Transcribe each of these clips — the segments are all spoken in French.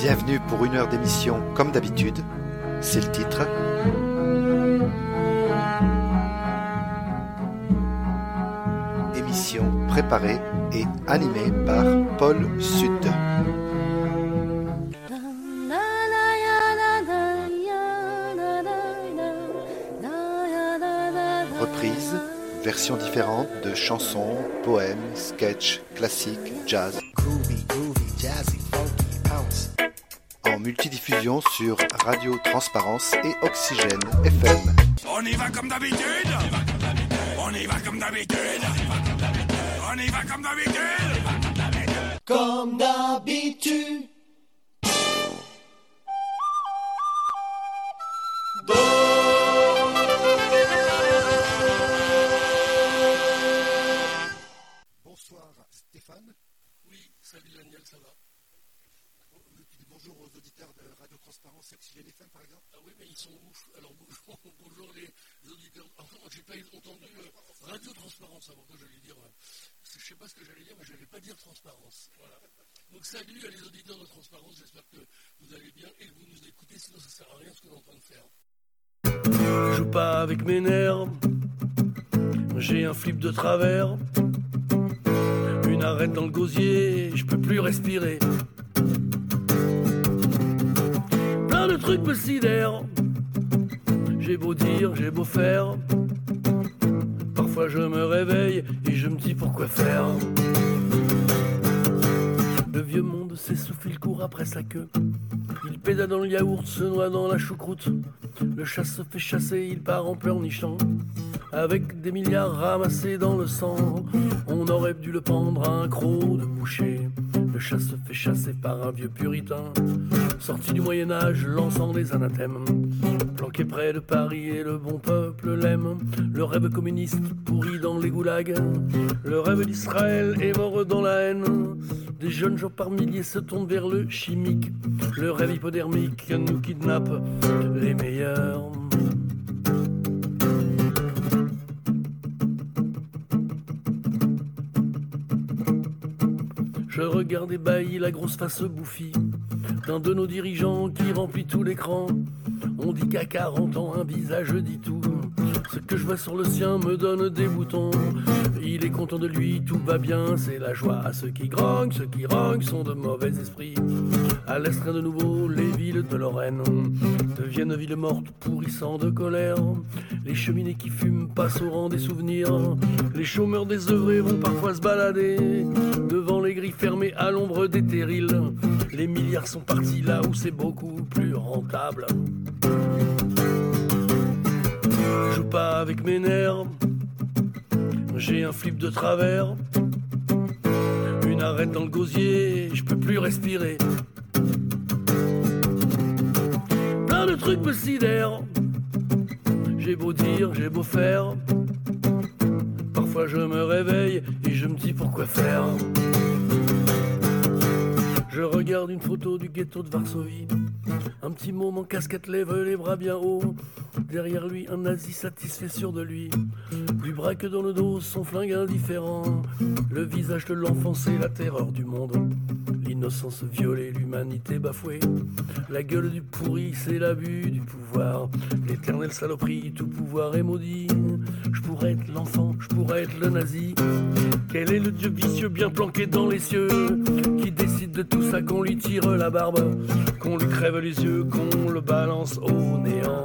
Bienvenue pour une heure d'émission comme d'habitude, c'est le titre. Émission préparée et animée par Paul Sud. Reprise, versions différentes de chansons, poèmes, sketchs, classiques, jazz. En multidiffusion sur Radio Transparence et Oxygène FM. On y va comme d'habitude. On y va comme d'habitude. On y va comme d'habitude. Comme d'habitude. Bonsoir Stéphane. Oui, salut Daniel, ça va? Tu dis bonjour aux auditeurs de Radio Transparence et Oxygène FM par exemple. Ah oui, mais ils sont ouf. Alors bonjour les auditeurs. Enfin, moi j'ai pas entendu Radio Transparence avant que j'allais dire. Je sais pas ce que j'allais dire, mais je n'allais pas dire transparence. Voilà. Donc salut à les auditeurs de Transparence, j'espère que vous allez bien et que vous nous écoutez, sinon ça sert à rien ce qu'on est en train de faire. Je joue pas avec mes nerfs, j'ai un flip de travers, une arête dans le gosier, je peux plus respirer. Plein de trucs me sidèrent, j'ai beau dire, j'ai beau faire, parfois je me réveille et je me dis pourquoi faire. Le vieux monde s'essouffle, il court après sa queue. Il pédale dans le yaourt, se noie dans la choucroute. Le chat se fait chasser, il part en pleurnichant. Avec des milliards ramassés dans le sang, on aurait dû le pendre à un croc de boucher. Le chat se fait chasser par un vieux puritain, sorti du Moyen-Âge, lançant des anathèmes. Planqué près de Paris et le bon peuple l'aime. Le rêve communiste pourri dans les goulags. Le rêve d'Israël est mort dans la haine. Des jeunes gens par milliers se tournent vers le chimique. Le rêve hypodermique nous kidnappe les meilleurs. Je regarde ébahi la grosse face bouffie d'un de nos dirigeants qui remplit tout l'écran. On dit qu'à 40 ans un visage dit tout. Ce que je vois sur le sien me donne des boutons. Il est content de lui, tout va bien, c'est la joie. À ceux qui grognent sont de mauvais esprits. À l'estrin de nouveau, les villes de Lorraine deviennent villes mortes, pourrissant de colère. Les cheminées qui fument passent au rang des souvenirs. Les chômeurs désœuvrés vont parfois se balader devant les grilles fermées à l'ombre des terrils. Les milliards sont partis là où c'est beaucoup plus rentable. Je joue pas avec mes nerfs, j'ai un flip de travers, une arête dans le gosier, je peux plus respirer. Plein de trucs me sidèrent, j'ai beau dire, j'ai beau faire, parfois je me réveille et je me dis pourquoi faire. Je regarde une photo du ghetto de Varsovie. Un petit môme en casquette lève les bras bien haut. Derrière lui, un nazi satisfait sûr de lui. Lui braque dans le dos son flingue indifférent. Le visage de l'enfant, c'est la terreur du monde. L'innocence violée, l'humanité bafouée. La gueule du pourri, c'est l'abus du pouvoir. L'éternelle saloperie, tout pouvoir est maudit. Je pourrais être l'enfant, je pourrais être le nazi. Quel est le dieu vicieux bien planqué dans les cieux, qui décide de tout ça, qu'on lui tire la barbe, qu'on lui crève les yeux, qu'on le balance au néant.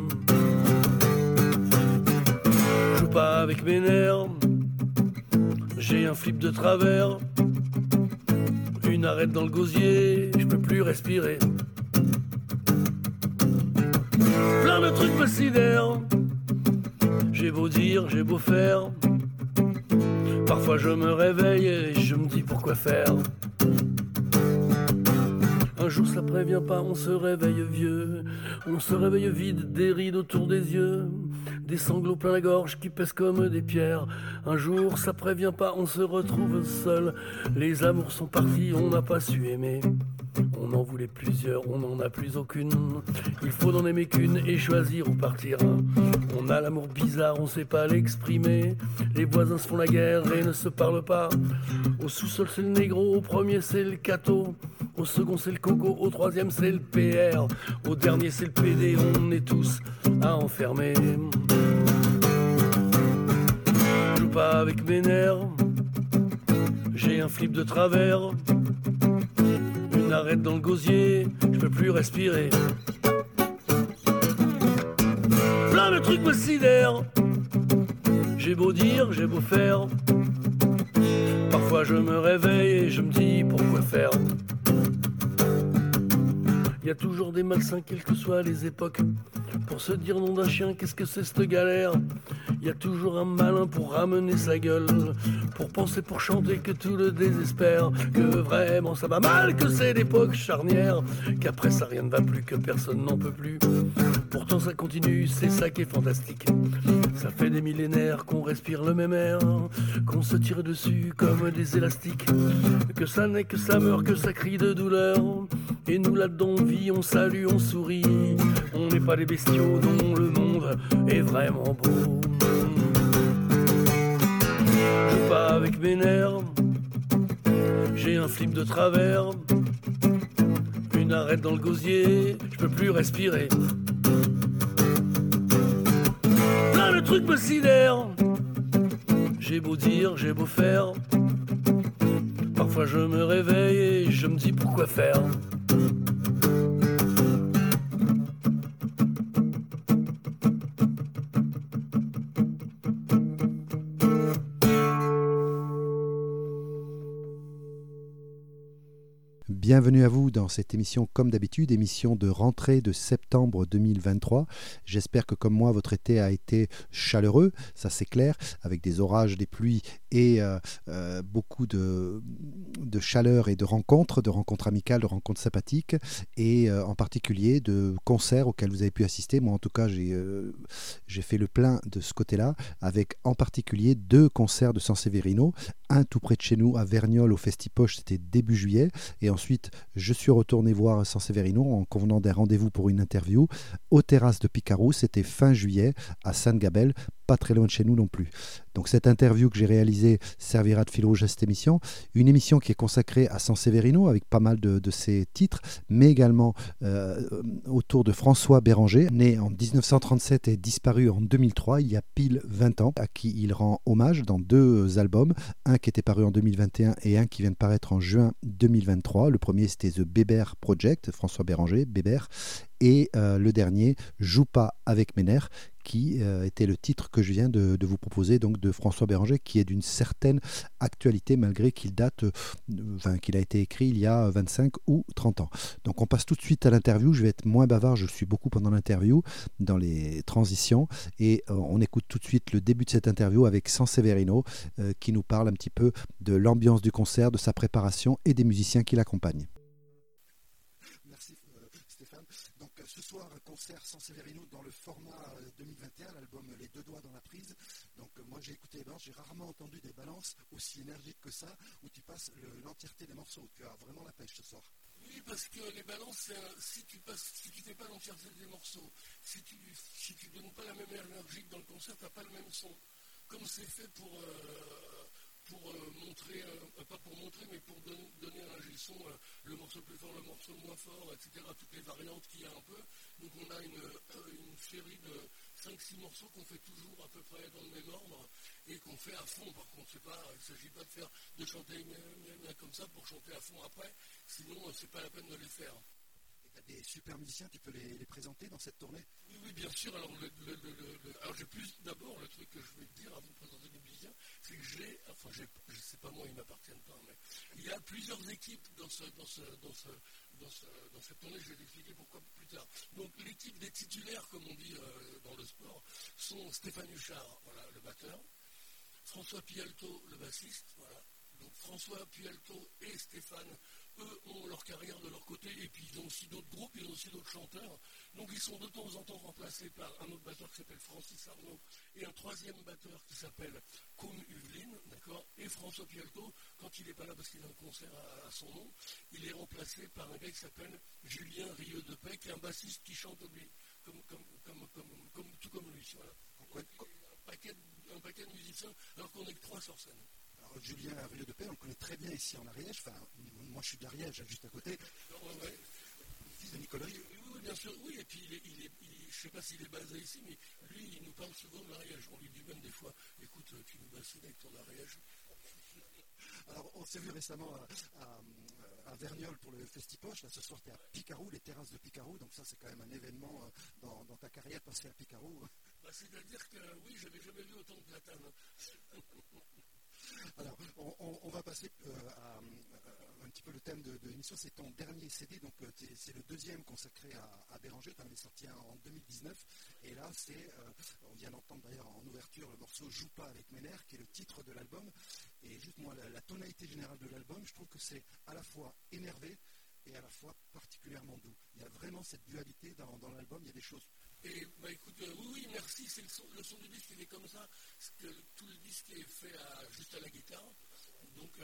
Je joue pas avec mes nerfs, j'ai un flip de travers, une arête dans le gosier, je peux plus respirer. Plein de trucs me sidèrent, j'ai beau dire, j'ai beau faire, parfois je me réveille et je me dis pourquoi faire. Un jour ça prévient pas, on se réveille vieux. On se réveille vide, des rides autour des yeux, des sanglots plein la gorge qui pèsent comme des pierres. Un jour ça prévient pas, on se retrouve seul. Les amours sont partis, on n'a pas su aimer. On en voulait plusieurs, on n'en a plus aucune. Il faut n'en aimer qu'une et choisir où partir. On a l'amour bizarre, on sait pas l'exprimer. Les voisins se font la guerre et ne se parlent pas. Au sous-sol c'est le négro, au premier c'est le cateau. Au second c'est le coco, au troisième c'est le PR, au dernier c'est le PD, on est tous à enfermer. Je joue pas avec mes nerfs, j'ai un flip de travers, une arête dans le gosier, je peux plus respirer. Plein de trucs me sidèrent, j'ai beau dire, j'ai beau faire, parfois je me réveille et je me dis pourquoi faire. Y a toujours des malsains quelles que soient les époques, pour se dire nom d'un chien, qu'est-ce que c'est cette galère. Y a toujours un malin pour ramener sa gueule, pour penser, pour chanter que tout le désespère, que vraiment ça va mal, que c'est l'époque charnière, qu'après ça rien ne va plus, que personne n'en peut plus. Pourtant ça continue, c'est ça qui est fantastique. Ça fait des millénaires qu'on respire le même air, qu'on se tire dessus comme des élastiques, que ça naît, que ça meurt, que ça crie de douleur. Et nous là-dedans on vit, on salue, on sourit. On n'est pas des bestiaux, non, le monde est vraiment beau. Je joue pas avec mes nerfs, j'ai un flip de travers, une arête dans le gosier, je peux plus respirer. Plein de trucs me sidèrent, j'ai beau dire, j'ai beau faire, parfois je me réveille et je me dis pourquoi faire. Bienvenue à vous dans cette émission comme d'habitude, émission de rentrée de septembre 2023. J'espère que comme moi, votre été a été chaleureux, ça c'est clair, avec des orages, des pluies et beaucoup de chaleur et de rencontres amicales, de rencontres sympathiques et en particulier de concerts auxquels vous avez pu assister. Moi en tout cas, j'ai fait le plein de ce côté-là avec en particulier 2 concerts de San Severino, un tout près de chez nous à Verniolle au Festipoche, c'était début juillet, et ensuite je suis retourné voir San Severino en convenant d'un rendez-vous pour une interview aux terrasses de Picarou, c'était fin juillet à Sainte-Gabelle, pas très loin de chez nous non plus. Donc cette interview que j'ai réalisée servira de fil rouge à cette émission, une émission qui est consacrée à San Severino avec pas mal de ses titres, mais également autour de François Béranger, né en 1937 et disparu en 2003, il y a pile 20 ans, à qui il rend hommage dans 2 albums, un qui était paru en 2021 et un qui vient de paraître en juin 2023. Le premier c'était The Bébert Project, François Béranger, Bébert, et le dernier, Joue pas avec mes nerfs, qui était le titre que je viens de vous proposer, donc de François Béranger, qui est d'une certaine actualité malgré qu'il date, qu'il a été écrit il y a 25 ou 30 ans. Donc on passe tout de suite à l'interview, je vais être moins bavard, je suis beaucoup pendant l'interview, dans les transitions, et on écoute tout de suite le début de cette interview avec San Severino, qui nous parle un petit peu de l'ambiance du concert, de sa préparation et des musiciens qui l'accompagnent. Merci Stéphane. Donc ce soir, un concert San Severino dans le format 2021, l'album Les Deux Doigts dans la Prise. Donc moi j'ai écouté les balances, j'ai rarement entendu des balances aussi énergiques que ça, où tu passes l'entièreté des morceaux. Tu as vraiment la pêche ce soir. Oui, parce que les balances, si tu fais pas l'entièreté des morceaux, si tu donnes pas la même énergie que dans le concert, tu n'as pas le même son. Comme c'est fait pour montrer, pas pour montrer, mais pour donner un ingé son, le morceau plus fort, le morceau moins fort, etc., toutes les variantes qu'il y a un peu. Donc on a une série de 5-6 morceaux qu'on fait toujours à peu près dans le même ordre et qu'on fait à fond. Par contre, il ne s'agit pas de chanter comme ça pour chanter à fond après, sinon c'est pas la peine de les faire. Tu as des super musiciens, tu peux les présenter dans cette tournée? Oui, bien sûr. Alors, j'ai plus d'abord le truc que je vais te dire avant de présenter les musiciens, c'est que je sais pas moi, ils m'appartiennent pas, mais il y a plusieurs équipes dans cette tournée, je vais t'expliquer pourquoi plus tard. Donc l'équipe des titulaires, comme on dit dans le sport, sont Stéphane Huchard, voilà, le batteur, François Pialto, le bassiste, voilà. Donc François Pialto et Stéphane, eux, ont leur carrière de leur côté, et puis ils ont aussi d'autres groupes, ils ont aussi d'autres chanteurs. Donc ils sont de temps en temps remplacés par un autre batteur qui s'appelle Francis Arnaud, et un troisième batteur qui s'appelle Koum Uvelin, d'accord. Et François Pialto, quand il n'est pas là parce qu'il a un concert à son nom, il est remplacé par un gars qui s'appelle Julien Rieux de Paix, qui est un bassiste qui chante lui, tout comme lui. Voilà. Un paquet de musiciens, alors qu'on n'est que 3 sur scène. Alors, Julien Rieu de Paix, on le connaît très bien ici en Ariège. Enfin, moi, je suis d'Ariège, juste à côté. Ouais. Fils de Nicolas. Oui, bien sûr, oui. Et puis, je ne sais pas s'il est basé ici, mais lui, il nous parle souvent de l'Ariège. On lui dit même des fois, écoute, tu nous bassines avec ton Ariège. Alors, on s'est vu récemment à Verniolle pour le Festipoche. Là, ce soir, tu es à Picarou, les terrasses de Picarou. Donc ça, c'est quand même un événement dans ta carrière, passer à Picarou. C'est-à-dire que, oui, je n'avais jamais vu autant de platane. Alors, on va passer à un petit peu le thème de l'émission. C'est ton dernier CD, donc c'est le deuxième consacré à Béranger. Tu en avais sorti un en 2019. Et là, on vient d'entendre d'ailleurs en ouverture le morceau Joue pas avec mes nerfs, qui est le titre de l'album. Et juste moi, la tonalité générale de l'album, je trouve que c'est à la fois énervé et à la fois particulièrement doux. Il y a vraiment cette dualité dans l'album. Il y a des choses. Et écoute, oui, merci. C'est le son du disque, il est comme ça. Tout le disque est fait juste à la guitare. Donc,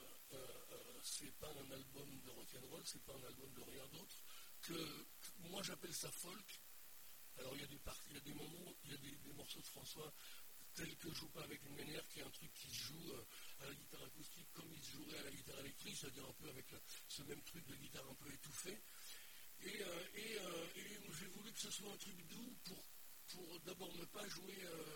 c'est pas un album de rock'n'roll, c'est pas un album de rien d'autre. Moi, j'appelle ça folk. Alors, il y a des moments, il y a des morceaux de François tels que Joue pas avec une manière, qui est un truc qui se joue à la guitare acoustique comme il se jouerait à la guitare électrique, c'est-à-dire un peu avec ce même truc de guitare un peu étouffé. Et j'ai voulu que ce soit un truc doux pour d'abord ne pas jouer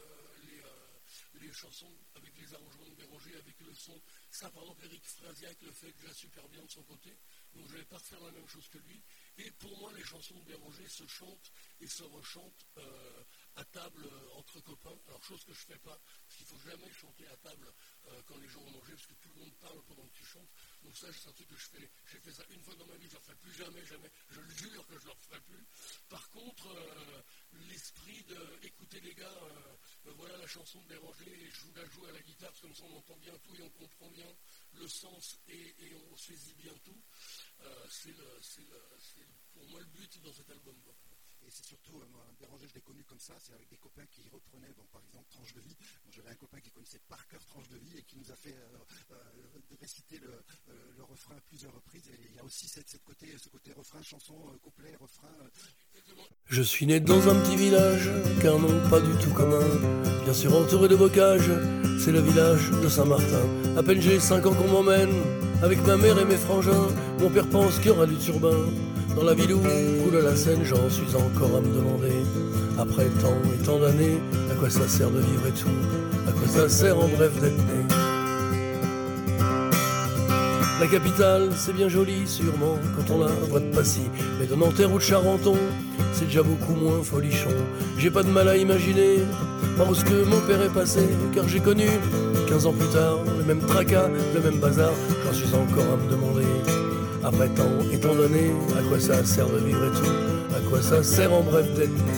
les chansons avec les arrangements de Béranger, avec le son. Ça, par exemple, Eric Frasiac le fait déjà super bien de son côté, donc je ne vais pas refaire la même chose que lui. Et pour moi, les chansons de Béranger se chantent et se rechantent à table entre copains. Alors, chose que je ne fais pas, parce qu'il ne faut jamais chanter à table quand les gens ont mangé, parce que tout le monde parle pendant que tu chantes. Donc ça, c'est un truc que je fais. J'ai fait ça une fois dans ma vie, je ne le referai plus jamais. Je le jure que je ne le referai plus. Par contre, l'esprit d'écouter les gars, voilà la chanson de Béranger, et je vous la joue à la guitare, parce que comme ça on entend bien tout et on comprend bien le sens et on saisit bien tout. C'est pour moi le but dans cet album. Et c'est surtout, moi, Béranger, je l'ai connu comme ça, c'est avec des copains qui reprenaient, par exemple, Tranche de vie. Moi, j'avais un copain qui connaissait par cœur Tranche de vie et qui nous a fait réciter le refrain à plusieurs reprises. Et il y a aussi ce côté refrain, chanson, couplet, refrain. Je suis né dans un petit village, qu'un nom pas du tout commun. Bien sûr entouré de bocages, c'est le village de Saint-Martin. À peine j'ai 5 ans qu'on m'emmène, avec ma mère et mes frangins. Mon père pense qu'il y aura du turbin. Dans la ville où coule la Seine, j'en suis encore à me demander. Après tant et tant d'années, à quoi ça sert de vivre et tout? À quoi ça sert en bref d'être né? La capitale, c'est bien joli sûrement quand on la voit de Passy. Mais de Nanterre ou de Charenton, c'est déjà beaucoup moins folichon. J'ai pas de mal à imaginer par où ce que mon père est passé, car j'ai connu 15 ans plus tard le même tracas, le même bazar. J'en suis encore à me demander. Après tant et tant d'années, à quoi ça sert de vivre et tout? À quoi ça sert en bref d'être né?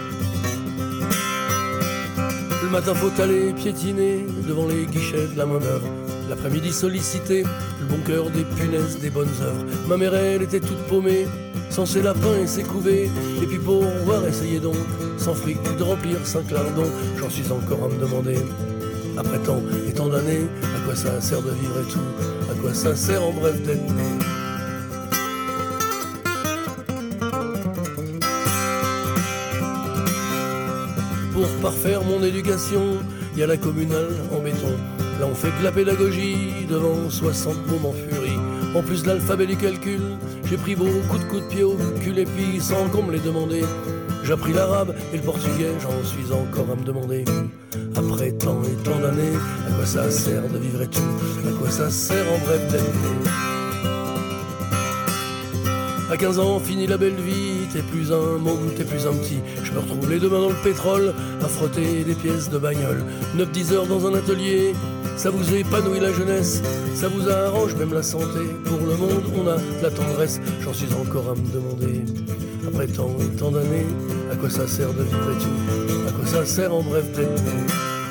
Le matin faut aller piétiner devant les guichets de la main-d'œuvre. L'après-midi solliciter le bon cœur des punaises des bonnes œuvres. Ma mère elle était toute paumée, sans ses lapins et ses couvées. Et puis pour voir essayer donc, sans fric de remplir 5 lardons. J'en suis encore à me demander. Après tant et tant d'années, à quoi ça sert de vivre et tout? À quoi ça sert en bref d'être né? Pour parfaire mon éducation, il y a la communale en béton. Là on fait de la pédagogie devant 60 mômes en furie. En plus de l'alphabet du calcul, j'ai pris beaucoup de coups de pied au cul. Et puis sans qu'on me les demandait, j'ai appris l'arabe et le portugais. J'en suis encore à me demander. Après tant et tant d'années, à quoi ça sert de vivre et tout? À quoi ça sert en bref d'être né? À 15 ans, fini la belle vie, t'es plus un môme, t'es plus un petit. Je me retrouve les deux mains dans le pétrole, à frotter des pièces de bagnole. 9-10 heures dans un atelier, ça vous épanouit la jeunesse, ça vous arrange même la santé. Pour le monde, on a de la tendresse, j'en suis encore à me demander. Après tant et tant d'années, à quoi ça sert de vivre et tout? À quoi ça sert en bref d'être né?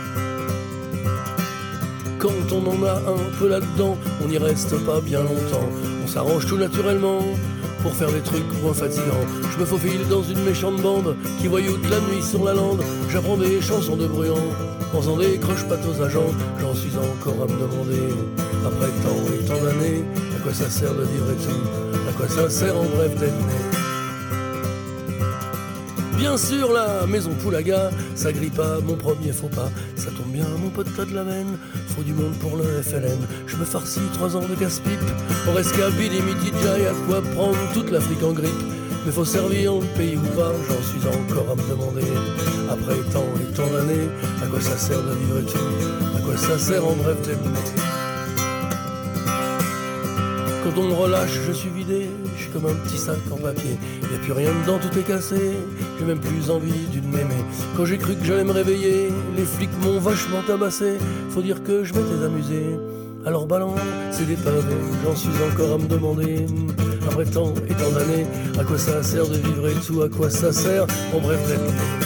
Quand on en a un peu là-dedans, on n'y reste pas bien longtemps. On s'arrange tout naturellement pour faire des trucs moins fatigants. Je me faufile dans une méchante bande qui voyoute la nuit sur la lande. J'apprends des chansons de bruyant en faisant des croche-pattes aux agents. J'en suis encore à me demander. Après tant et tant d'années, à quoi ça sert de vivre et tout? À quoi ça sert en bref d'être né? Bien sûr, la maison Poulaga, ça grille pas mon premier faux pas. Ça tombe bien mon pote t'as de la veine. Faut du monde pour le FLN. Je me farcis 3 ans de casse-pipe. On reste qu'à Billy Mitidja et à quoi prendre toute l'Afrique en grippe. Mais faut servir le pays ou pas, j'en suis encore à me demander. Après tant et tant d'années, à quoi ça sert de vivre et tout? À quoi ça sert en bref d'être né? Quand on me relâche, je suis vidé, je suis comme un petit sac en papier. Y a plus rien dedans, tout est cassé, j'ai même plus envie d'une m'aimer. Quand j'ai cru que j'allais me réveiller, les flics m'ont vachement tabassé. Faut dire que je m'étais amusé. Alors balance, c'est des pavés, j'en suis encore à me demander. Après tant et tant d'années, à quoi ça sert de vivre et tout? À quoi ça sert en bref d'être né?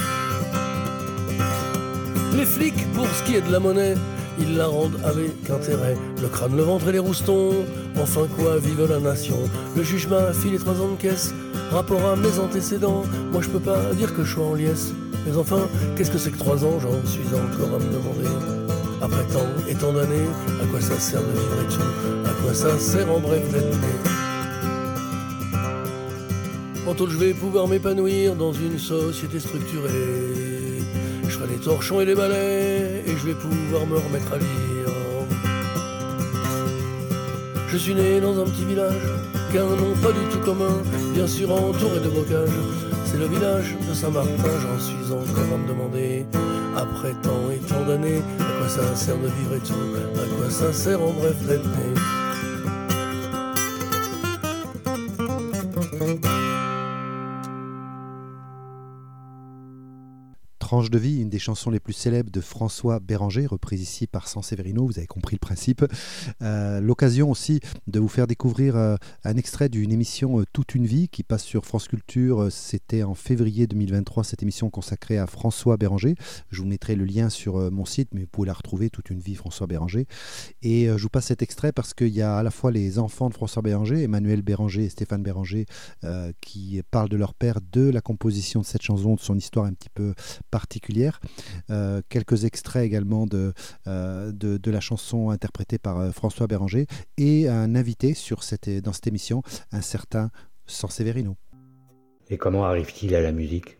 Les flics, pour ce qui est de la monnaie, ils la rendent avec intérêt. Le crâne, le ventre et les roustons. Enfin quoi, vive la nation. Le juge m'a filé 3 ans de caisse. Rapport à mes antécédents. Moi je peux pas dire que je sois en liesse. Mais enfin, qu'est-ce que c'est que 3 ans? J'en suis encore à me demander. Après tant et tant d'années, à quoi ça sert de vivre et tout? À quoi ça sert en bref d'être né? Bientôt je vais pouvoir m'épanouir dans une société structurée. Je ferai des torchons et des balais et je vais pouvoir me remettre à lire. Je suis né dans un petit village qu'un nom pas du tout commun, bien sûr entouré de bocages. C'est le village de Saint-Martin, j'en suis encore à me demander. Après tant et tant d'années, à quoi ça sert de vivre et tout? À quoi ça sert en bref d'être né? Tranche de vie, une des chansons les plus célèbres de François Béranger, reprise ici par Sanseverino, vous avez compris le principe. L'occasion aussi de vous faire découvrir un extrait d'une émission Toute une vie qui passe sur France Culture. C'était en février 2023, cette émission consacrée à François Béranger. Je vous mettrai le lien sur mon site, mais vous pouvez la retrouver, Toute une vie, François Béranger. Et je vous passe cet extrait parce qu'il y a à la fois les enfants de François Béranger, Emmanuel Béranger et Stéphane Béranger, qui parlent de leur père, de la composition de cette chanson, de son histoire un petit peu particulière. Quelques extraits également de la chanson interprétée par François Béranger et un invité dans cette émission, un certain Sanseverino. Et comment arrive-t-il à la musique?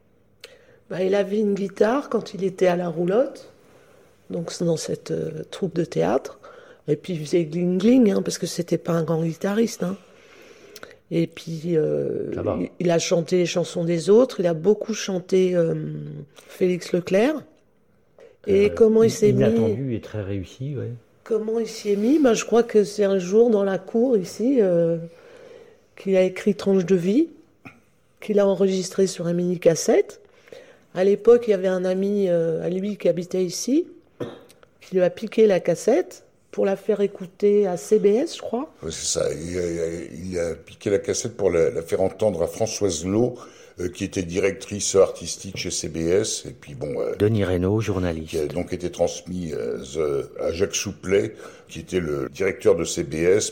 Il avait une guitare quand il était à la roulotte, donc dans cette troupe de théâtre, et puis il faisait gling-gling, parce que c'était pas un grand guitariste. Et puis, il a chanté les chansons des autres. Il a beaucoup chanté Félix Leclerc. Et comment il s'est mis... Inattendu et très réussi, ouais. Comment il s'y est mis? Je crois que c'est un jour dans la cour, ici, qu'il a écrit Tranche de vie, qu'il a enregistré sur un mini-cassette. À l'époque, il y avait un ami à lui qui habitait ici, qui lui a piqué la cassette pour la faire écouter à CBS, je crois. Oui, c'est ça. Il a piqué la cassette pour la faire entendre à Françoise Lowe, qui était directrice artistique chez CBS. Et puis Denis Reynaud, journaliste. Qui a donc été transmis à Jacques Souplet, qui était le directeur de CBS.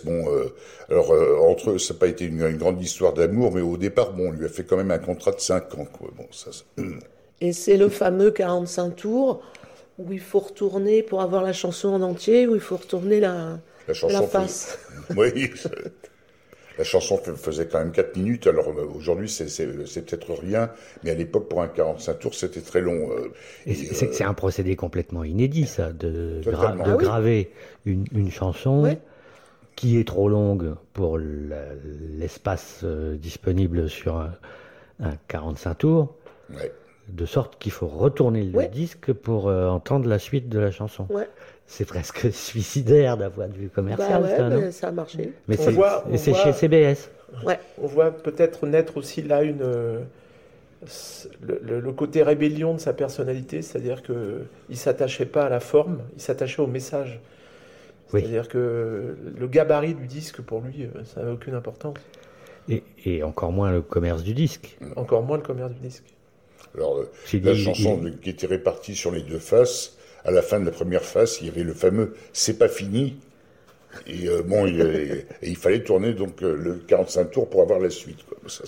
Entre eux, ça n'a pas été une grande histoire d'amour, mais au départ, on lui a fait quand même un contrat de 5 ans. Quoi. Et c'est le fameux 45 tours où il faut retourner, pour avoir la chanson en entier, où il faut retourner la face. Oui, la chanson faisait quand même 4 minutes, alors aujourd'hui c'est peut-être rien, mais à l'époque pour un 45 tours c'était très long. C'est un procédé complètement inédit ça, de graver une chanson qui est trop longue pour l'espace disponible sur un 45 tours. Ouais. De sorte qu'il faut retourner le disque pour entendre la suite de la chanson. Ouais. C'est presque suicidaire d'un point de vue commercial, non? Ça a marché. Mais c'est chez CBS. Ouais. On voit peut-être naître aussi là le côté rébellion de sa personnalité, c'est-à-dire qu'il ne s'attachait pas à la forme, il s'attachait au message. C'est-à-dire que le gabarit du disque, pour lui, ça n'avait aucune importance. Et encore moins le commerce du disque. Encore moins le commerce du disque. Alors, la chanson qui était répartie sur les 2 faces, à la fin de la première face, il y avait le fameux « C'est pas fini ». Et il fallait tourner donc le 45 tours pour avoir la suite. Quoi. Ça.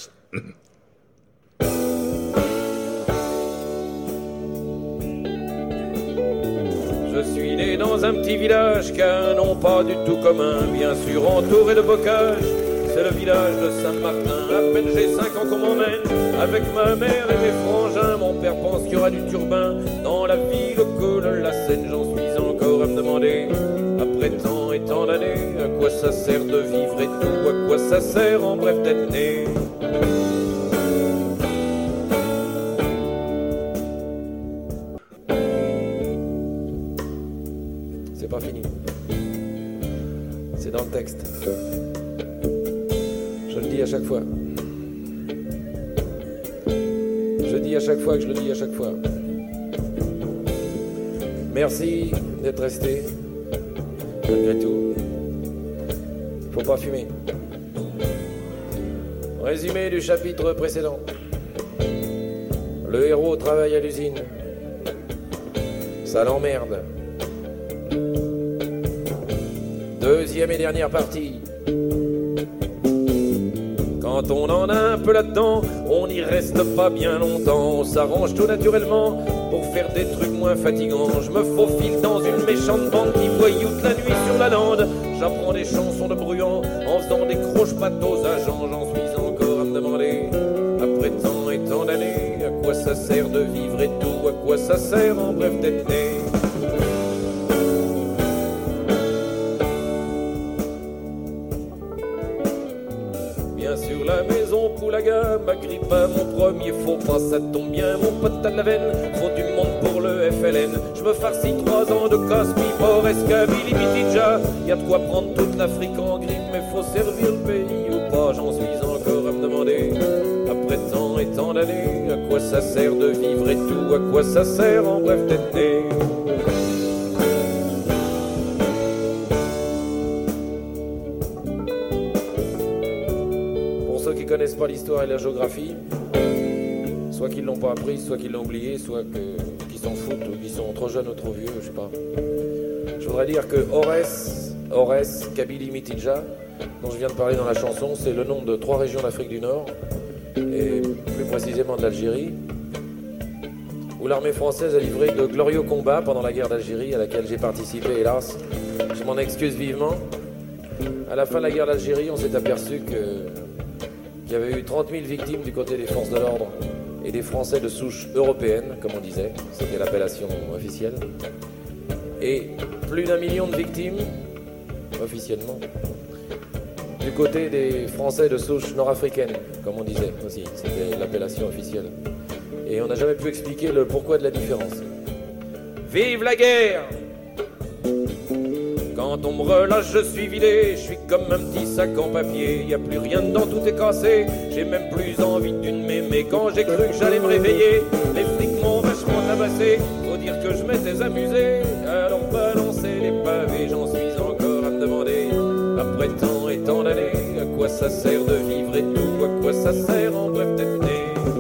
Je suis né dans un petit village qu'un nom pas du tout commun, bien sûr entouré de bocages. C'est le village de Saint-Martin. À peine j'ai 5 ans qu'on m'emmène avec ma mère et mes frangins. Mon père pense qu'il y aura du turbin dans la ville le col, la Seine, j'en suis encore à me demander. Après tant et tant d'années, à quoi ça sert de vivre et tout, à quoi ça sert en bref d'être né. C'est pas fini. C'est dans le texte. Je le dis à chaque fois. Je dis à chaque fois que je le dis à chaque fois. Merci d'être resté. Malgré tout, faut pas fumer. Résumé du chapitre précédent. Le héros travaille à l'usine. Ça l'emmerde. Deuxième et dernière partie. Quand on en a un peu là-dedans, on n'y reste pas bien longtemps. On s'arrange tout naturellement pour faire des trucs moins fatigants. Je me faufile dans une méchante bande qui voyoute la nuit sur la lande. J'apprends des chansons de bruyant en faisant des croche-pattes aux agents. J'en suis encore à me demander, après tant et tant d'années, à quoi ça sert de vivre et tout, à quoi ça sert en bref d'être né. La maison Poulaga m'agrippe à mon premier faux pas, ça tombe bien, mon pote à la veine, faut du monde pour le FLN. Je me farcis 3 ans de Cosby, Boris, Kabylie, Mitidja. Y'a de quoi prendre toute l'Afrique en grippe, mais faut servir le pays ou pas, j'en suis encore à me demander. Après tant et tant d'années, à quoi ça sert de vivre et tout, à quoi ça sert en bref d'être né. Qui connaissent pas l'histoire et la géographie, soit qu'ils l'ont pas appris, soit qu'ils l'ont oublié, soit qu'ils s'en foutent ou qu'ils sont trop jeunes ou trop vieux, je sais pas. Je voudrais dire que Ores, Kabylie, Mitidja, dont je viens de parler dans la chanson, c'est le nom de 3 régions d'Afrique du Nord, et plus précisément de l'Algérie, où l'armée française a livré de glorieux combats pendant la guerre d'Algérie, à laquelle j'ai participé, hélas. Je m'en excuse vivement. À la fin de la guerre d'Algérie, on s'est aperçu qu'il y avait eu 30 000 victimes du côté des forces de l'ordre et des Français de souche européenne, comme on disait, c'était l'appellation officielle, et plus d'1 million de victimes, officiellement, du côté des Français de souche nord-africaine, comme on disait aussi, c'était l'appellation officielle. Et on n'a jamais pu expliquer le pourquoi de la différence. Vive la guerre! Quand on me relâche, je suis vidé, je suis comme un petit sac en papier, y a plus rien dedans, tout est cassé, j'ai même plus envie d'une mémé. Quand j'ai cru que j'allais me réveiller, les flics m'ont vachement tabassé, faut dire que je m'étais amusé, alors balancer les pavés, j'en suis encore à me demander, après tant et tant d'années, à quoi ça sert de vivre et tout, à quoi ça sert en bref d'être né.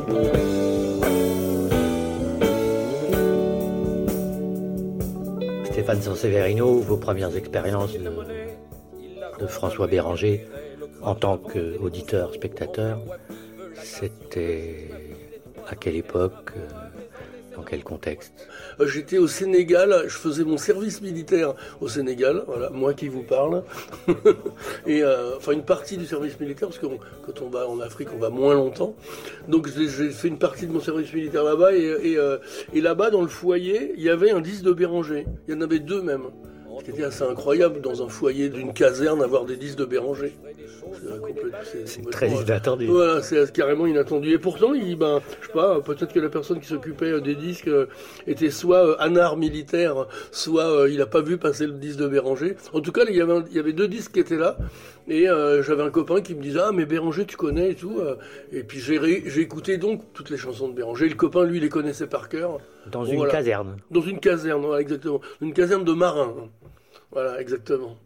Stéphane Sanseverino, vos premières expériences de François Béranger en tant qu'auditeur, spectateur, c'était à quelle époque, dans quel contexte? J'étais au Sénégal, je faisais mon service militaire au Sénégal, voilà, moi qui vous parle. Et enfin une partie du service militaire, parce que quand on va en Afrique, on va moins longtemps. Donc j'ai fait une partie de mon service militaire là-bas, et là-bas, dans le foyer, il y avait un disque de Béranger. Il y en avait 2 même. C'était assez incroyable dans un foyer d'une caserne avoir des disques de Béranger. C'est très inattendu. Voilà, c'est carrément inattendu. Et pourtant, je sais pas, peut-être que la personne qui s'occupait des disques était soit anard militaire, soit il n'a pas vu passer le disque de Béranger. En tout cas, il y avait 2 disques qui étaient là. Et j'avais un copain qui me disait « Ah, mais Béranger, tu connais et tout. » Et puis j'ai écouté donc toutes les chansons de Béranger. Le copain, lui, les connaissait par cœur. Dans une caserne. Dans une caserne, voilà, exactement. Une caserne de marins. Voilà, exactement.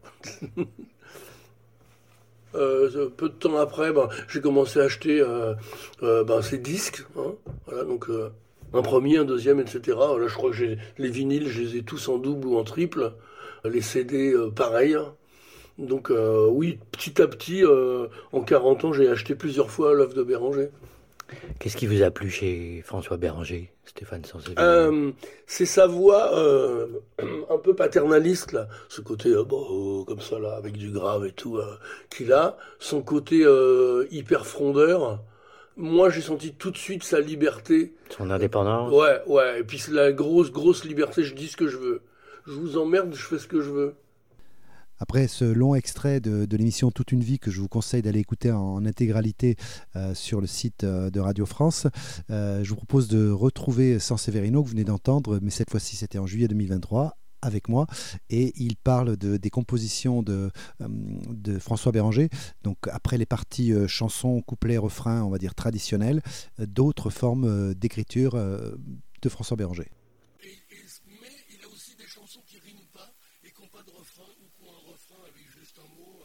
Peu de temps après, j'ai commencé à acheter ces disques. Hein, voilà, donc un premier, un deuxième, etc. Là, je crois que les vinyles, je les ai tous en double ou en triple. Les CD, pareil. Donc oui, petit à petit, en 40 ans, j'ai acheté plusieurs fois l'œuvre de Béranger. Qu'est-ce qui vous a plu chez François Béranger, Stéphane Sanseverino? C'est sa voix un peu paternaliste, là. Ce côté comme ça, là, avec du grave et tout, qu'il a. Son côté hyper frondeur, moi j'ai senti tout de suite sa liberté. Son indépendance. Ouais, et puis c'est la grosse liberté, je dis ce que je veux. Je vous emmerde, je fais ce que je veux. Après ce long extrait de l'émission Toute une vie que je vous conseille d'aller écouter en intégralité sur le site de Radio France, je vous propose de retrouver Sanseverino que vous venez d'entendre, mais cette fois-ci c'était en juillet 2023 avec moi, et il parle des compositions de François Béranger, donc après les parties chansons, couplets, refrains, on va dire traditionnelles, d'autres formes d'écriture de François Béranger. Mais il a aussi des chansons qui riment pas et qui n'ont pas de refrain, ou qui ont un refrain avec juste un mot,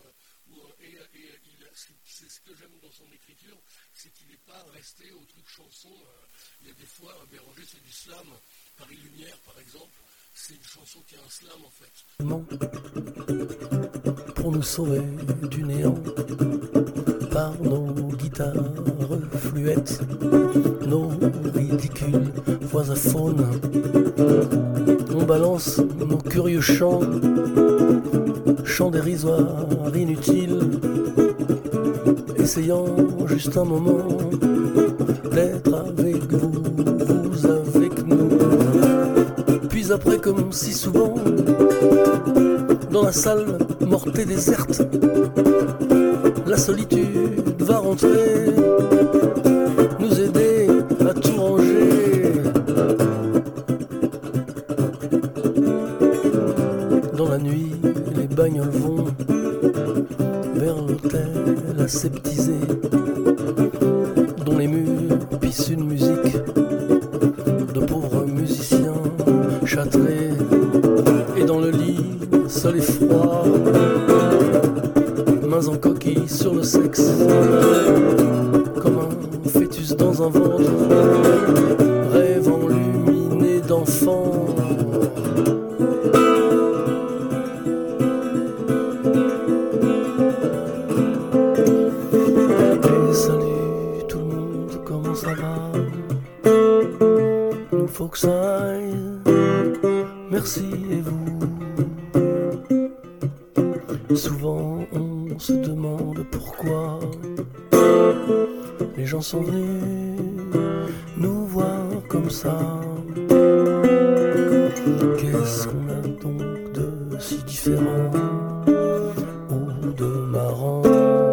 c'est ce que j'aime dans son écriture, c'est qu'il n'est pas resté au truc chanson. Il y a des fois, Béranger c'est du slam, Paris Lumière par exemple, c'est une chanson qui est un slam en fait. Pour nous sauver du néant, par nos guitares fluettes, nos ridicules voix à faune, on balance nos curieux chants dérisoires, inutiles, essayant juste un moment d'être avec vous, vous avec nous. Puis après, comme si souvent, dans la salle morte et déserte, la solitude va rentrer, nous aider à tout ranger. Dans la nuit, les bagnoles vont vers l'hôtel aseptisé, dont les murs pissent une musique de pauvres musiciens châtrés, et dans le lit, seul et froid, mains en coquille sur le sexe, comme un fœtus dans un ventre, rêve enluminé d'enfants. Et salut tout le monde, comment ça va? Il faut que ça aille, merci et vous? Souvent on se demande pourquoi les gens sont venus nous voir comme ça. Qu'est-ce qu'on a donc de si différent ou de marrant?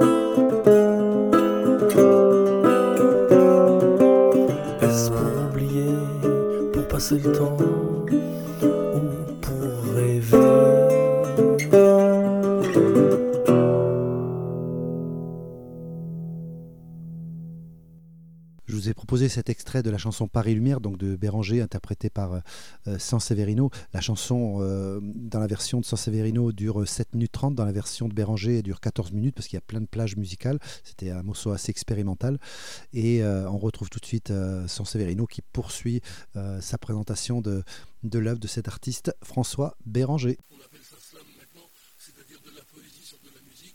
Est-ce pour oublier, pour passer le temps, ou pour rêver? Je vous ai proposé cet extrait de la chanson Paris Lumière, donc de Béranger, interprété par Sanseverino. La chanson, dans la version de Sanseverino, dure 7 minutes 30. Dans la version de Béranger, elle dure 14 minutes parce qu'il y a plein de plages musicales. C'était un morceau assez expérimental. Et on retrouve tout de suite Sanseverino qui poursuit sa présentation de l'œuvre de cet artiste François Béranger. On appelle ça slam maintenant, c'est-à-dire de la poésie sur de la musique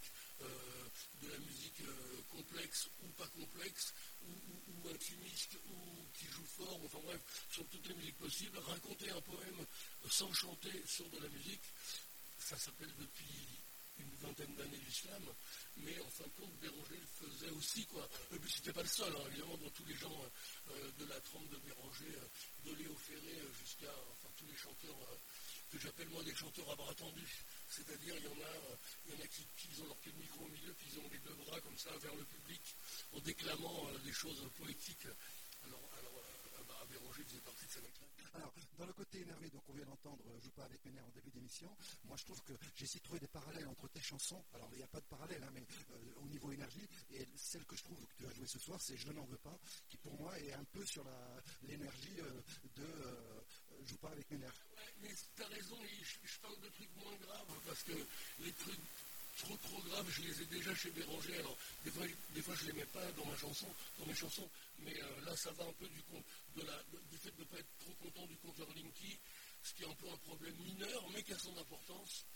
complexe ou pas complexe, ou intimiste, ou qui joue fort, enfin bref, sur toutes les musiques possibles. Raconter un poème sans chanter sur de la musique, ça s'appelle depuis une vingtaine d'années du slam, mais en fin de compte, Béranger le faisait aussi, quoi. Et puis c'était pas le seul, hein, évidemment, dans tous les gens de la trempe de Béranger, de Léo Ferré jusqu'à tous les chanteurs que j'appelle moi des chanteurs à bras tendus. C'est-à-dire, il y en a qui ont leur pied de micro au milieu, puis ils ont les deux bras comme ça vers le public, en déclamant des choses poétiques. Alors Béranger faisait partie de ces mecs-là. Alors, dans le côté énervé, donc on vient d'entendre Joue pas avec mes nerfs en début d'émission, moi je trouve que j'ai essayé de trouver des parallèles entre tes chansons. Alors il n'y a pas de parallèle, hein, mais au niveau énergie, et celle que je trouve que tu as jouée ce soir, c'est Je n'en veux pas, qui pour moi est un peu sur l'énergie de Joue pas avec mes nerfs. Ouais, mais t'as raison, je parle de trucs moins graves, parce que les trucs trop graves, je les ai déjà chez Béranger. Alors, des fois je les mets pas dans mes chansons, mais là, ça va un peu du fait de ne pas être trop content du compteur Linky, ce qui est un peu un problème mineur, mais qui a son importance.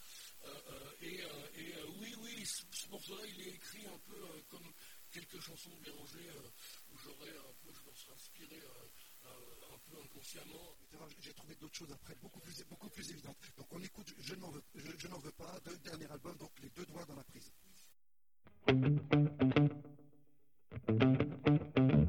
Oui, ce morceau-là, il est écrit un peu comme quelques chansons de Béranger, où je m'en serais inspiré un peu inconsciemment. J'ai trouvé d'autres choses après, beaucoup plus évidentes. Donc on écoute Je n'en veux pas, de dernier album, donc Les deux doigts dans la prise.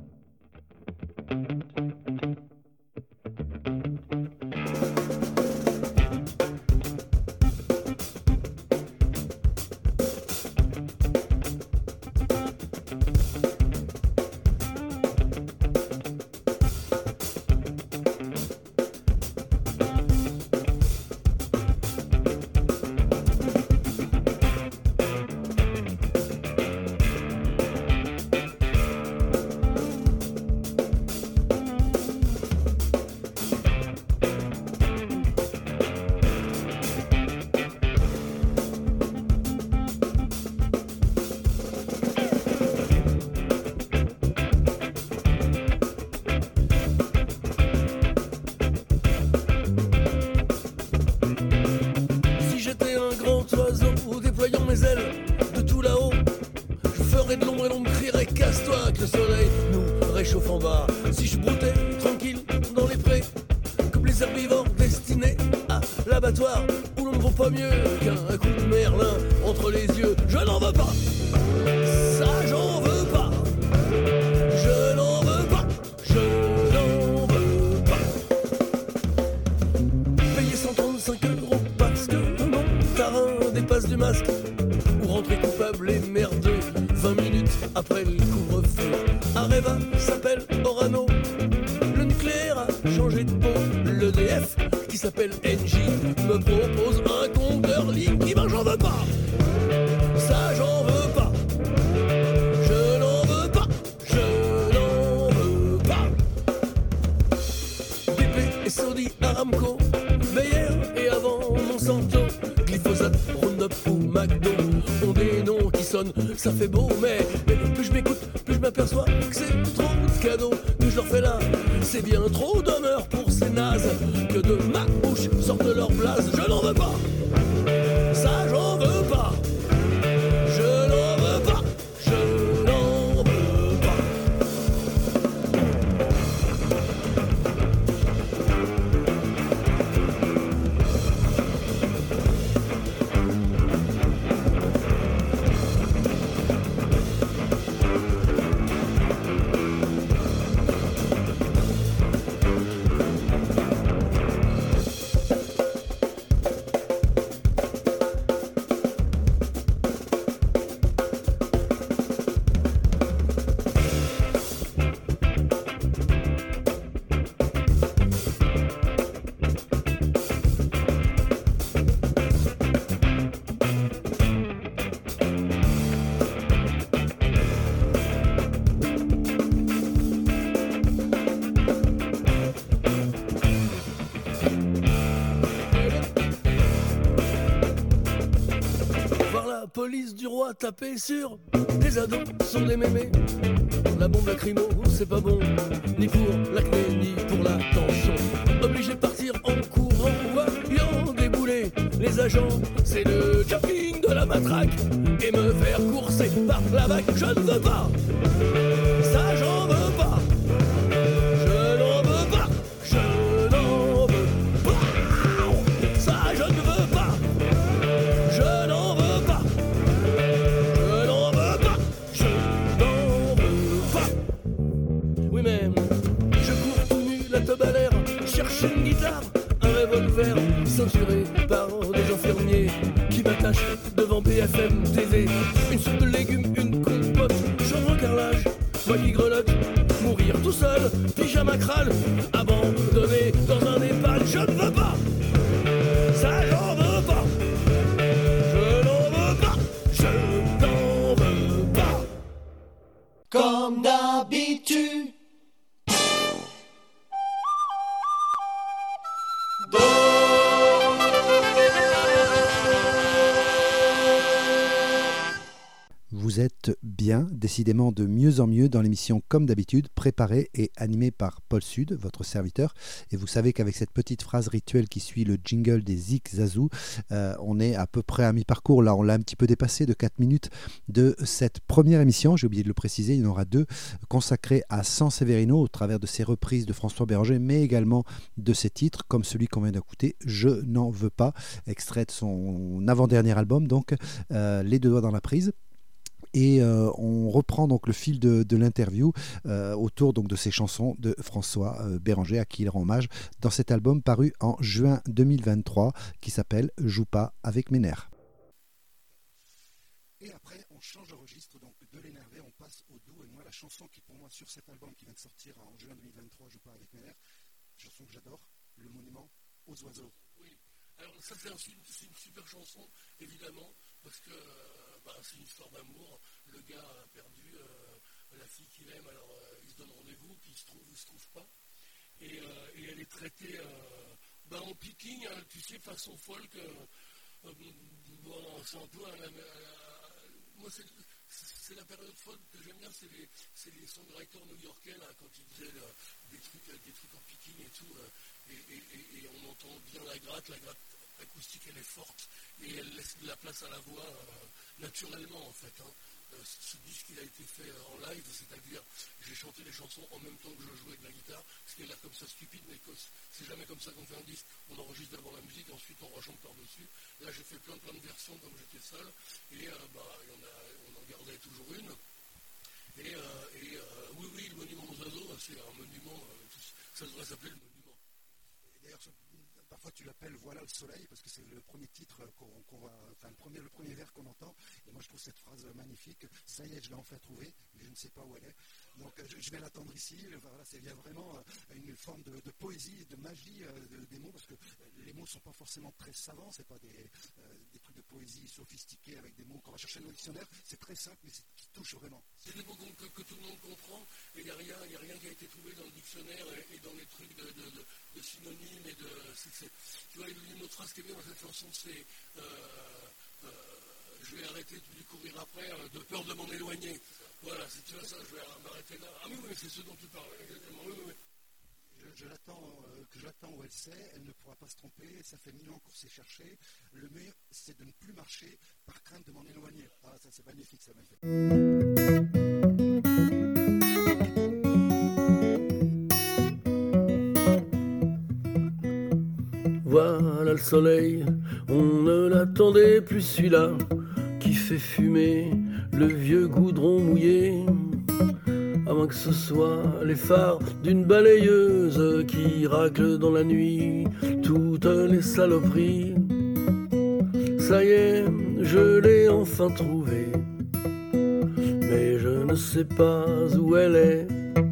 j'étais un grand oiseau déployant mes ailes de tout là-haut, je ferais de l'ombre et l'on me crierait casse-toi que le soleil nous réchauffe en bas. Si je broutais tranquille dans les prés comme les herbivores destinés à l'abattoir où l'on ne vaut pas mieux qu'un coup de merlin entre les yeux, je n'en veux pas. Ça j'en veux pas. Je n'en veux pas. Je n'en veux pas. Payer 135 € parce que mon tarin dépasse du masque, ou rentrer coupable et merdeux 20 minutes après le couvre-feu. Areva s'appelle Orano, le nucléaire a changé de peau. L'EDF qui s'appelle Engie me propose un compteur ligne. Ben j'en veux pas. Ça j'en veux pas. Je n'en veux pas. Je n'en veux pas. BP et Saudi Aramco, Bayer et avant Monsanto, glyphosate, Roundup ou McDo ont des noms qui sonnent, ça fait beau, mais plus je m'écoute, plus je m'aperçois que c'est trop de cadeaux que je leur fais là. C'est bien trop d'honneur pour ces nazes que de ma bouche sortent leur blase. Je n'en veux pas. Ça j'en veux pas. Je n'en veux pas. Je n'en veux pas. Police du roi taper sur les ados sont des mémés. La bombe lacrymo, c'est pas bon, ni pour l'acné, ni pour la tension. Obligé de partir en courant, voyant débouler les agents. C'est le jogging de la matraque et me faire courser par la vague. Je ne veux pas, ça j'en veux pas. Je n'en veux pas, je n'en veux pas. Ça je ne veux pas. Je n'en veux pas. Je n'en veux pas. Je n'en veux pas. Oui mais je cours tout nu, la teub à l'air, cherche une guitare, un revolver, ceinturé par des infirmiers qui m'attachent devant BFM TV. Une soupe de légumes, une compote, chambre en carrelage, moi qui grelotte, mourir tout seul, pyjama crâne, abandonné dans un EHPAD. Je ne veux pas. Ça j'en veux pas. Je n'en veux pas. Je n'en veux pas. Comme d'habitude. Vous êtes bien, décidément de mieux en mieux dans l'émission Comme d'habitude, préparée et animée par Paul Sud, votre serviteur. Et vous savez qu'avec cette petite phrase rituelle qui suit le jingle des Zik Zazou, on est à peu près à mi-parcours. Là, on l'a un petit peu dépassé de 4 minutes de cette première émission. J'ai oublié de le préciser, il y en aura 2 consacrées à San Severino au travers de ses reprises de François Béranger, mais également de ses titres, comme celui qu'on vient d'écouter, Je n'en veux pas, extrait de son avant-dernier album, donc Les deux doigts dans la prise. Et on reprend donc le fil de l'interview autour donc de ces chansons de François Béranger à qui il rend hommage dans cet album paru en juin 2023 qui s'appelle Joue pas avec mes nerfs. Et après on change de registre, donc de l'énervé on passe au doux. Et moi la chanson qui pour moi sur cet album qui vient de sortir en juin 2023, Joue pas avec mes nerfs, chanson que j'adore, Le monument aux oiseaux. Oui, alors ça c'est une super chanson évidemment parce que c'est une histoire d'amour. Le gars a perdu la fille qu'il aime, alors il se donne rendez-vous, puis il se trouve ou il se trouve pas. Et elle est traitée en picking, hein, tu sais, façon folk. C'est un peu moi, c'est la période folk que j'aime bien, c'est les songwriters new-yorkais, là, quand ils faisaient des trucs en picking et tout. Et on entend bien la gratte acoustique, elle est forte. et elle laisse de la place à la voix naturellement en fait. Ce disque il a été fait en live, c'est-à-dire j'ai chanté les chansons en même temps que je jouais de la guitare, ce qui a l'air comme ça stupide, mais c'est jamais comme ça qu'on fait un disque. On enregistre d'abord la musique, ensuite on rechante par-dessus. Là j'ai fait plein de versions comme j'étais seul, et on en gardait toujours une. Oui, le monument aux oiseaux, c'est un monument, ça devrait s'appeler le monument. Et d'ailleurs, parfois tu l'appelles Voilà le soleil, parce que c'est le premier titre le premier vers qu'on entend. Et moi je trouve cette phrase magnifique. Ça y est, je l'ai enfin trouvée, mais je ne sais pas où elle est. Donc je vais l'attendre ici. Voilà, il y a vraiment une forme de poésie, de magie des mots, parce que les mots ne sont pas forcément très savants, c'est pas des trucs de poésie sophistiqués avec des mots qu'on va chercher dans le dictionnaire. C'est très simple, mais qui touche vraiment. C'est des mots que tout le monde comprend, et il n'y a rien qui a été trouvé dans le dictionnaire et dans les trucs de synonymes et de. Tu vois, une autre phrase qui est bien dans cette chanson, c'est je vais arrêter de lui courir après de peur de m'en éloigner. Voilà, si tu vois ça, je vais m'arrêter là. Ah oui, c'est ce dont tu parlais, exactement. Oui. Je l'attends où elle sait, elle ne pourra pas se tromper, ça fait 1000 ans qu'on s'est cherché. Le mieux, c'est de ne plus marcher par crainte de m'en éloigner. Ah, ça c'est magnifique, ça m'a fait. Voilà le soleil, on ne l'attendait plus celui-là, qui fait fumer le vieux goudron mouillé. À moins que ce soit les phares d'une balayeuse qui racle dans la nuit toutes les saloperies. Ça y est, je l'ai enfin trouvée, mais je ne sais pas où elle est.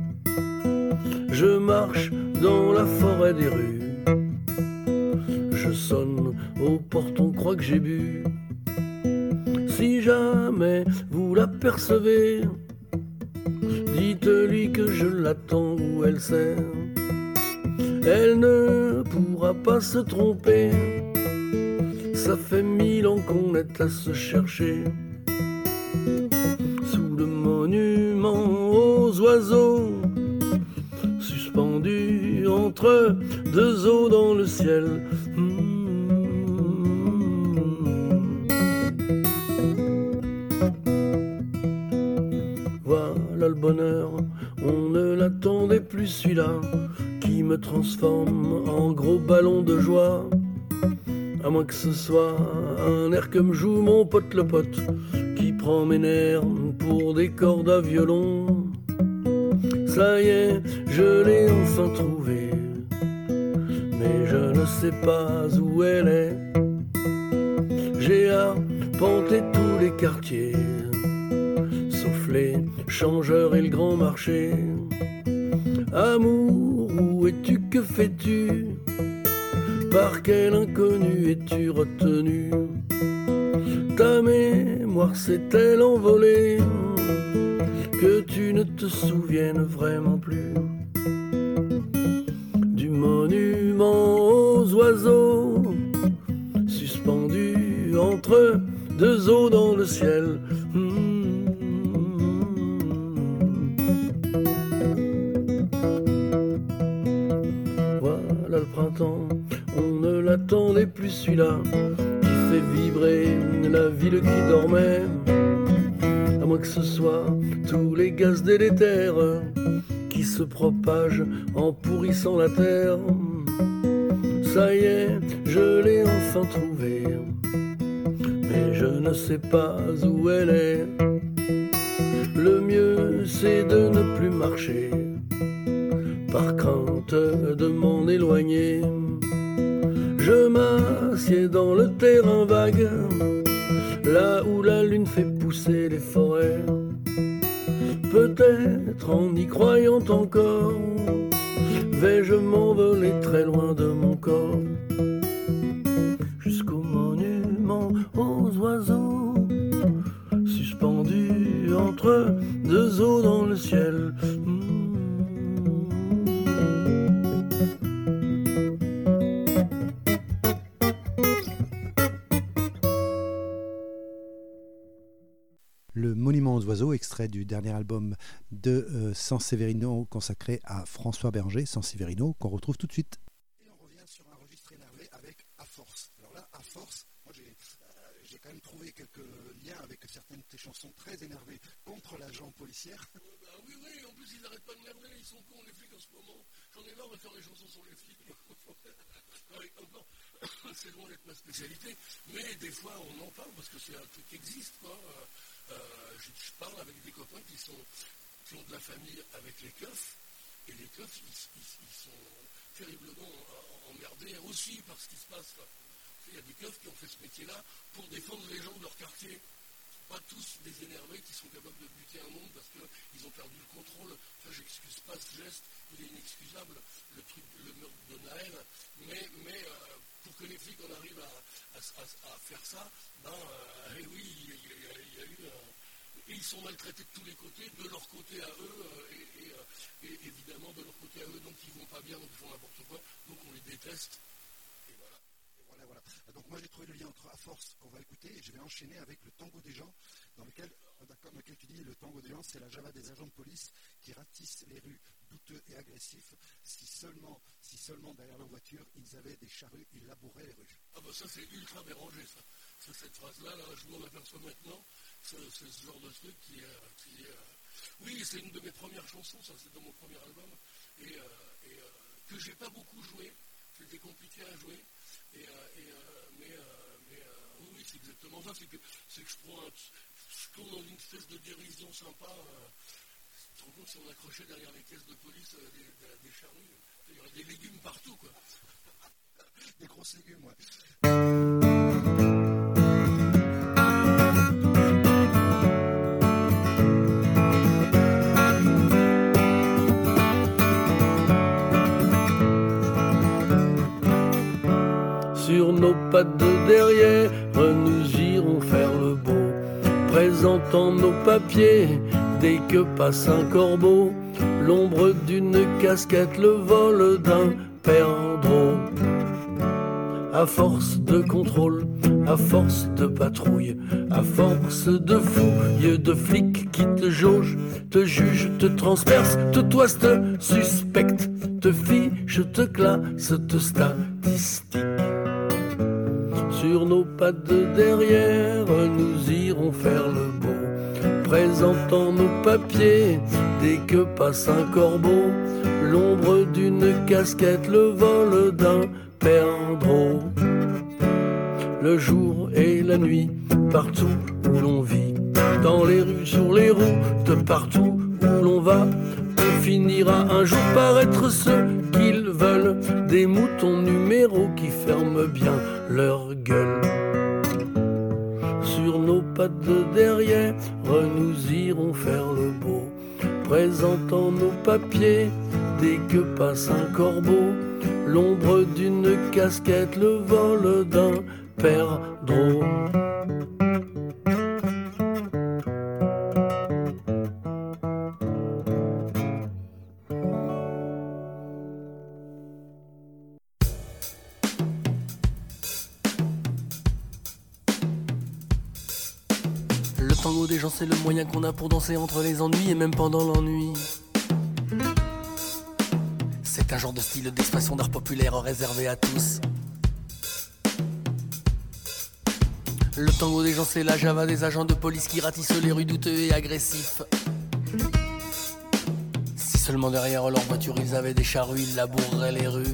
Je marche dans la forêt des rues, je sonne aux portes, on croit que j'ai bu. Si jamais vous l'apercevez, dites-lui que je l'attends où elle sait. Elle ne pourra pas se tromper, ça fait 1000 ans qu'on est à se chercher. Sous le monument aux oiseaux, suspendu entre deux eaux dans le ciel. Voilà le bonheur, on ne l'attendait plus celui-là, qui me transforme en gros ballon de joie. À moins que ce soit un air que me joue mon pote le pote, qui prend mes nerfs pour des cordes à violon. Ça y est, je l'ai enfin trouvée, mais je ne sais pas où elle est. J'ai arpenté tous les quartiers, sauf les changeurs et le grand marché. Amour, où es-tu, que fais-tu? Par quel inconnu es-tu retenu? Ta mémoire s'est-elle envolée, que tu ne te souviennes vraiment plus du monument aux oiseaux, suspendu entre deux eaux dans le ciel. Voilà le printemps, on ne l'attendait plus celui-là, qui fait vibrer la ville qui dormait. À moins que ce soit tous les gaz délétères qui se propagent en pourrissant la terre. Ça y est, je l'ai enfin trouvée, mais je ne sais pas où elle est. Le mieux c'est de ne plus marcher, par crainte de m'en éloigner. Je m'assieds dans le terrain vague, là où la lune fait pousser les forêts. Peut-être en y croyant encore, vais-je m'envoler très loin de mon corps, jusqu'au monument aux oiseaux, suspendu entre deux eaux dans le ciel. Le monument aux oiseaux, extrait du dernier album de Sanseverino consacré à François Berger, Sanseverino, qu'on retrouve tout de suite. Et on revient sur un registre énervé avec À Force. Alors là, À Force, moi j'ai j'ai quand même trouvé quelques liens avec certaines de tes chansons très énervées contre l'agent policière. Oui, en plus ils n'arrêtent pas de merder, ils sont cons les flics en ce moment. J'en ai marre de faire les chansons sur les flics. C'est loin d'être ma spécialité, mais des fois on en parle parce que c'est un truc qui existe, quoi. Je parle avec des copains qui ont de la famille avec les keufs, et les keufs ils sont terriblement emmerdés aussi par ce qui se passe là. Il y a des keufs qui ont fait ce métier-là pour défendre les gens de leur quartier. Pas tous des énervés qui sont capables de buter un monde parce qu'ils ont perdu le contrôle. Enfin, j'excuse pas ce geste, il est inexcusable, le meurtre de Naël. Mais pour que les flics en arrivent à faire ça, oui, il y a eu... et ils sont maltraités de tous les côtés, de leur côté à eux, et évidemment de leur côté à eux, donc ils vont pas bien, donc ils font n'importe quoi, donc on les déteste. Voilà. Donc moi j'ai trouvé le lien entre À Force qu'on va écouter et je vais enchaîner avec le Tango des gens dans lequel tu dis le Tango des gens c'est la java des agents de police qui ratissent les rues douteux et agressifs. Si seulement derrière leur voiture ils avaient des charrues, ils labouraient les rues. Ah bah ça c'est ultra dérangé ça. Cette phrase-là, je m'en aperçois maintenant, c'est ce genre de truc qui est... Oui, c'est une de mes premières chansons, ça c'est dans mon premier album, et que j'ai pas beaucoup joué, c'était compliqué à jouer. Oui, c'est exactement ça, c'est que je tourne dans une espèce de dérision sympa. Tu te rends compte si on accrochait derrière les caisses de police des charrues, il y aurait des légumes partout, quoi. Des grosses légumes, ouais. Sur nos pattes de derrière, nous irons faire le beau, présentant nos papiers dès que passe un corbeau. L'ombre d'une casquette, le vol d'un perdreau. À force de contrôle, à force de patrouille, à force de fouilles, de flics qui te jaugent, te jugent, te transpercent, te toisent, te suspectent, te fichent, te classent, te statistiquent. Sur nos pattes de derrière, nous irons faire le beau, présentant nos papiers dès que passe un corbeau. L'ombre d'une casquette, le vol d'un perdreau. Le jour et la nuit, partout où l'on vit, dans les rues, sur les routes, partout où l'on va, on finira un jour par être ceux qu'ils veulent, des moutons numéros qui ferment bien leur gueule. Sur nos pattes de derrière, nous irons faire le beau, présentant nos papiers dès que passe un corbeau. L'ombre d'une casquette, le vol d'un perdreau. Le tango des gens, c'est le moyen qu'on a pour danser entre les ennuis et même pendant l'ennui. C'est un genre de style d'expression d'art populaire réservé à tous. Le tango des gens, c'est la java des agents de police qui ratissent les rues douteux et agressifs. Si seulement derrière leur voiture ils avaient des charrues, ils laboureraient les rues.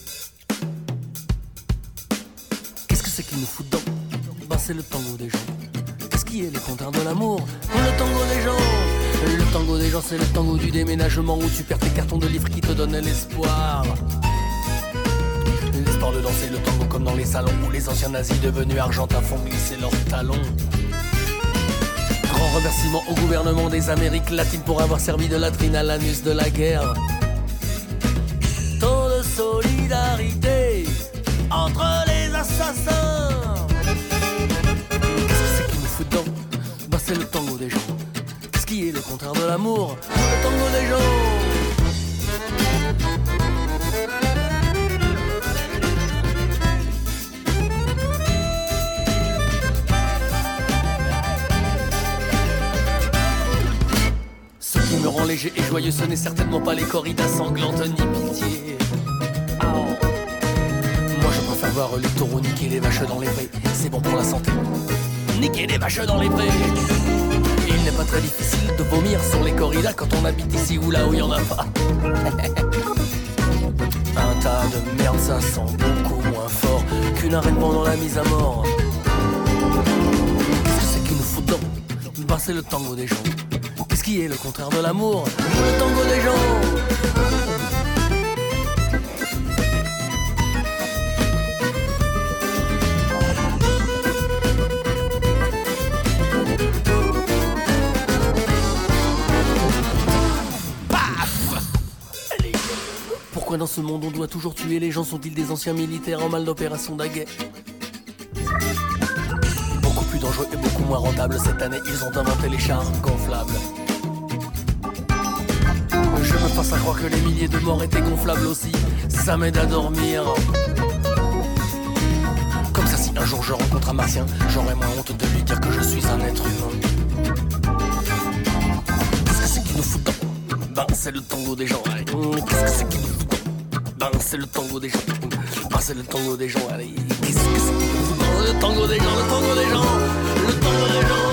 Qu'est-ce que c'est qu'ils nous foutent dedans? Ben c'est le tango des gens. Qu'est-ce qui est les compteurs de l'amour? Le tango des gens. Le tango des gens, c'est le tango du déménagement où tu perds tes cartons de livres qui te donnent l'espoir. L'espoir de danser le tango comme dans les salons où les anciens nazis devenus argentins font glisser leurs talons. Grand remerciement au gouvernement des Amériques latines pour avoir servi de latrine à l'anus de la guerre. Tant de solidarité entre les assassins. Qu'est-ce que c'est qu'ils nous foutent dedans? Bah c'est le tango des gens. Qu'est-ce qui est le contraire de l'amour? Le tango des gens. Ce qui me rend léger et joyeux, ce n'est certainement pas les corridas sanglantes ni pitié. Moi je préfère voir les taureaux niquer les vaches dans les prés. C'est bon pour la santé. Niquer les vaches dans les prés. Il n'est pas très difficile de vomir sur les corridas quand on habite ici ou là où il y en a pas. Un tas de merde, ça sent beaucoup moins fort qu'une arène pendant la mise à mort. Qu'est-ce que c'est qu'il nous fout dedans? Ben c'est le tango des gens. Qu'est-ce qui est le contraire de l'amour? Le tango des gens. Pourquoi dans ce monde on doit toujours tuer les gens? Sont-ils des anciens militaires en mal d'opération d'Aguet? Beaucoup plus dangereux et beaucoup moins rentables. Cette année ils ont inventé les chars gonflables. Je me force à croire que les milliers de morts étaient gonflables aussi. Ça m'aide à dormir. Comme ça si un jour je rencontre un martien, j'aurais moins honte de lui dire que je suis un être humain. Qu'est-ce que c'est qui nous fout dedans? Ben c'est le tango des gens. Qu'est-ce que c'est qui nous fout dedans? Ben c'est le tango des gens. Ben c'est le tango des gens. Allez, qu'est-ce que c'est qui nous fout dedans? Le tango des gens, le tango des gens, le tango des gens.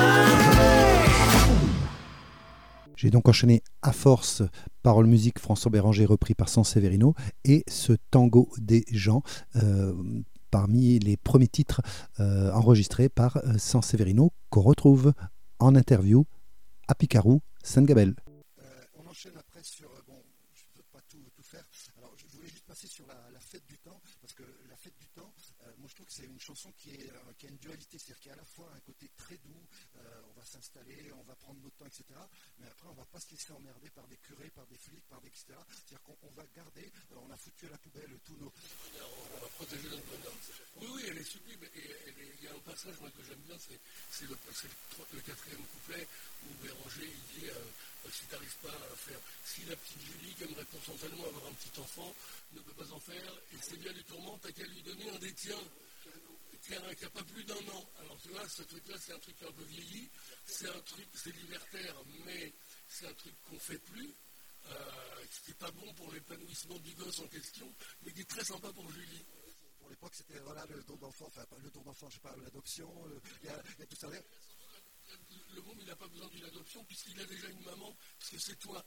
J'ai donc enchaîné à force paroles musique François Béranger repris par Sanseverino et ce tango des gens parmi les premiers titres enregistrés par Sanseverino qu'on retrouve en interview à Picarou, Saint-Gabel. On enchaîne après sur, je ne peux pas tout faire, alors je voulais juste passer sur la fête du temps, parce que la fête du temps, moi je trouve que c'est une chanson qui a une dualité, c'est-à-dire qu'il y a à la fois un côté très doux, on va s'installer, on va prendre notre temps, etc. Mais après on ne va pas se laisser emmerder par des curés, par des flics, par des etc. C'est-à-dire qu'on va garder, on a foutu à la poubelle tous nos... On va protéger notre bonheur. Oui, elle est sublime. Il y a un passage moi, que j'aime bien, c'est le quatrième couplet où Béranger il dit si tu n'arrives pas à faire, si la petite Julie qui aimerait pourcentuellement avoir un petit enfant ne peut pas en faire, et c'est bien du tourment, t'as qu'à lui donner un des tiens qui n'a pas plus d'un an. Alors tu vois, ce truc-là, c'est un truc un peu vieilli, c'est un truc, c'est libertaire, mais c'est un truc qu'on ne fait plus, qui n'est pas bon pour l'épanouissement du gosse en question, mais qui est très sympa pour Julie. Pour l'époque, c'était le don d'enfant, enfin le don d'enfant, je sais pas, l'adoption, il y a tout ça. Le môme, il n'a pas besoin d'une adoption puisqu'il a déjà une maman, parce que c'est toi.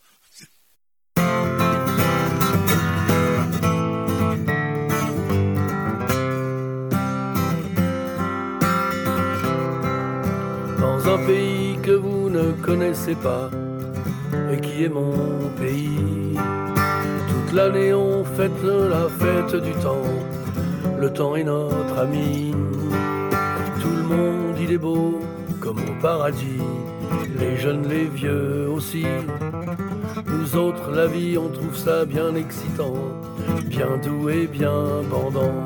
Dans un pays que vous ne connaissez pas et qui est mon pays, toute l'année on fête la fête du temps. Le temps est notre ami. Tout le monde il est beau comme au paradis, les jeunes, les vieux aussi. Nous autres, la vie, on trouve ça bien excitant, bien doux et bien bandant.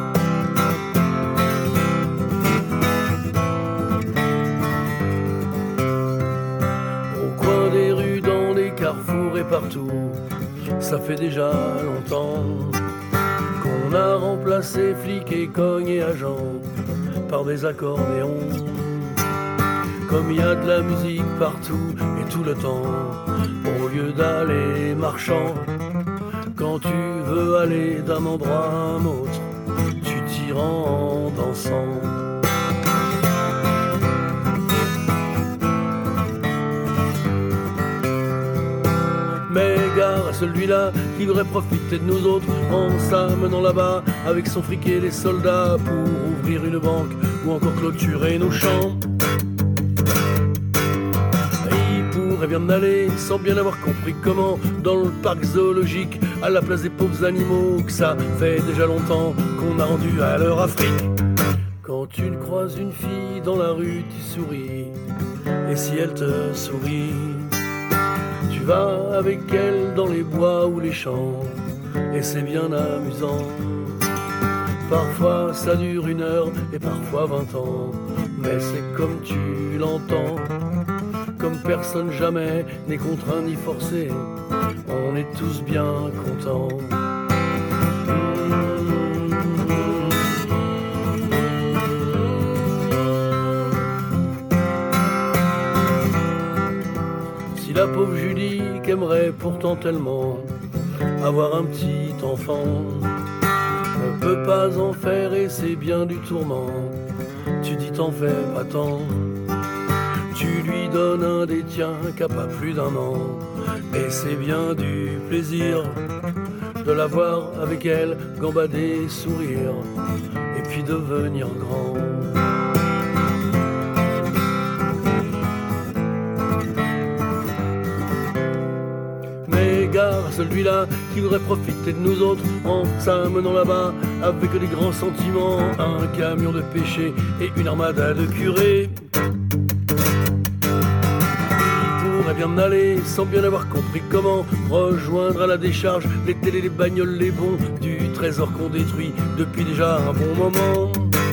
Au coin des rues, dans les carrefours et partout, ça fait déjà longtemps qu'on a remplacé flics et cognes et agents par des accordéons. Comme il y a de la musique partout et tout le temps, au lieu d'aller marchant, quand tu veux aller d'un endroit à un autre, tu t'y rends en dansant. Mais gare à celui-là qui voudrait profiter de nous autres en s'amenant là-bas avec son fric et les soldats pour ouvrir une banque ou encore clôturer nos champs. Bien d'aller sans bien avoir compris comment dans le parc zoologique à la place des pauvres animaux que ça fait déjà longtemps qu'on a rendu à leur Afrique. Quand tu croises une fille dans la rue, tu souris, et si elle te sourit, tu vas avec elle dans les bois ou les champs, et c'est bien amusant. Parfois ça dure 1 heure et parfois 20 ans, mais c'est comme tu l'entends. Comme personne jamais n'est contraint ni forcé, on est tous bien contents. Si la pauvre Julie qu'aimerait pourtant tellement avoir un petit enfant, ne peut pas en faire et c'est bien du tourment. Tu dis t'en fais pas tant. Tu lui donnes un des tiens qui a pas plus d'un an. Et c'est bien du plaisir de la voir avec elle gambader, sourire et puis devenir grand. Mais gare à celui-là qui voudrait profiter de nous autres en s'amenant là-bas avec des grands sentiments, un camion de péché et une armada de curés. Bien aller sans bien avoir compris comment rejoindre à la décharge les télés, les bagnoles, les bons du trésor qu'on détruit depuis déjà un bon moment.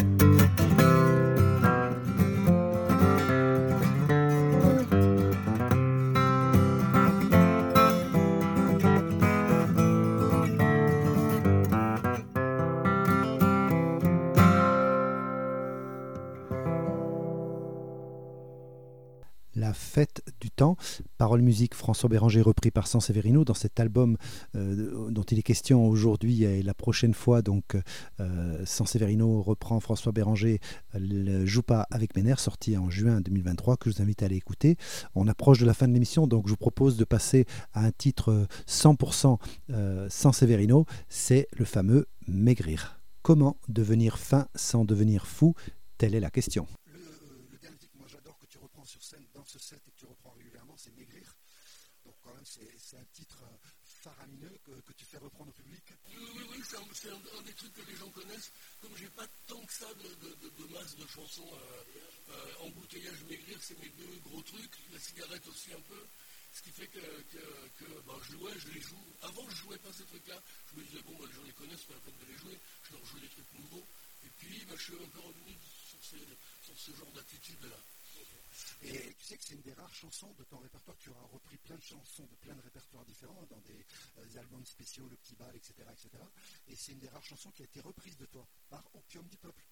La fête du temps, paroles musique François Béranger repris par Sanseverino dans cet album dont il est question aujourd'hui et la prochaine fois. Donc Sanseverino reprend François Béranger, le Joue pas avec mes nerfs, sorti en juin 2023, que je vous invite à aller écouter. On approche de la fin de l'émission, donc je vous propose de passer à un titre 100% Sanseverino, c'est le fameux Maigrir. Comment devenir fin sans devenir fou? Telle est la question. Le dernier titre, moi j'adore, que tu reprends sur scène dans ce set et que tu reprends régulièrement, c'est Maigrir. Donc quand même c'est un titre faramineux que tu fais reprendre au public. Oui, c'est un des trucs que les gens connaissent. Comme j'ai pas tant que ça de masse de chansons embouteillage, Maigrir, c'est mes deux gros trucs. La cigarette aussi un peu. Ce qui fait que je les joue. Avant, je jouais pas ces trucs-là. Je me disais, bon, les gens les connaissent, c'est pas la peine de les jouer. Je leur joue des trucs nouveaux. Et puis, je suis un peu revenu sur ce genre d'attitude-là. Et tu sais que c'est une des rares chansons de ton répertoire. Tu as repris plein de chansons de plein de répertoires différents, dans des albums spéciaux, Le Petit Bal, etc., etc. Et c'est une des rares chansons qui a été reprise de toi par Opium du Peuple.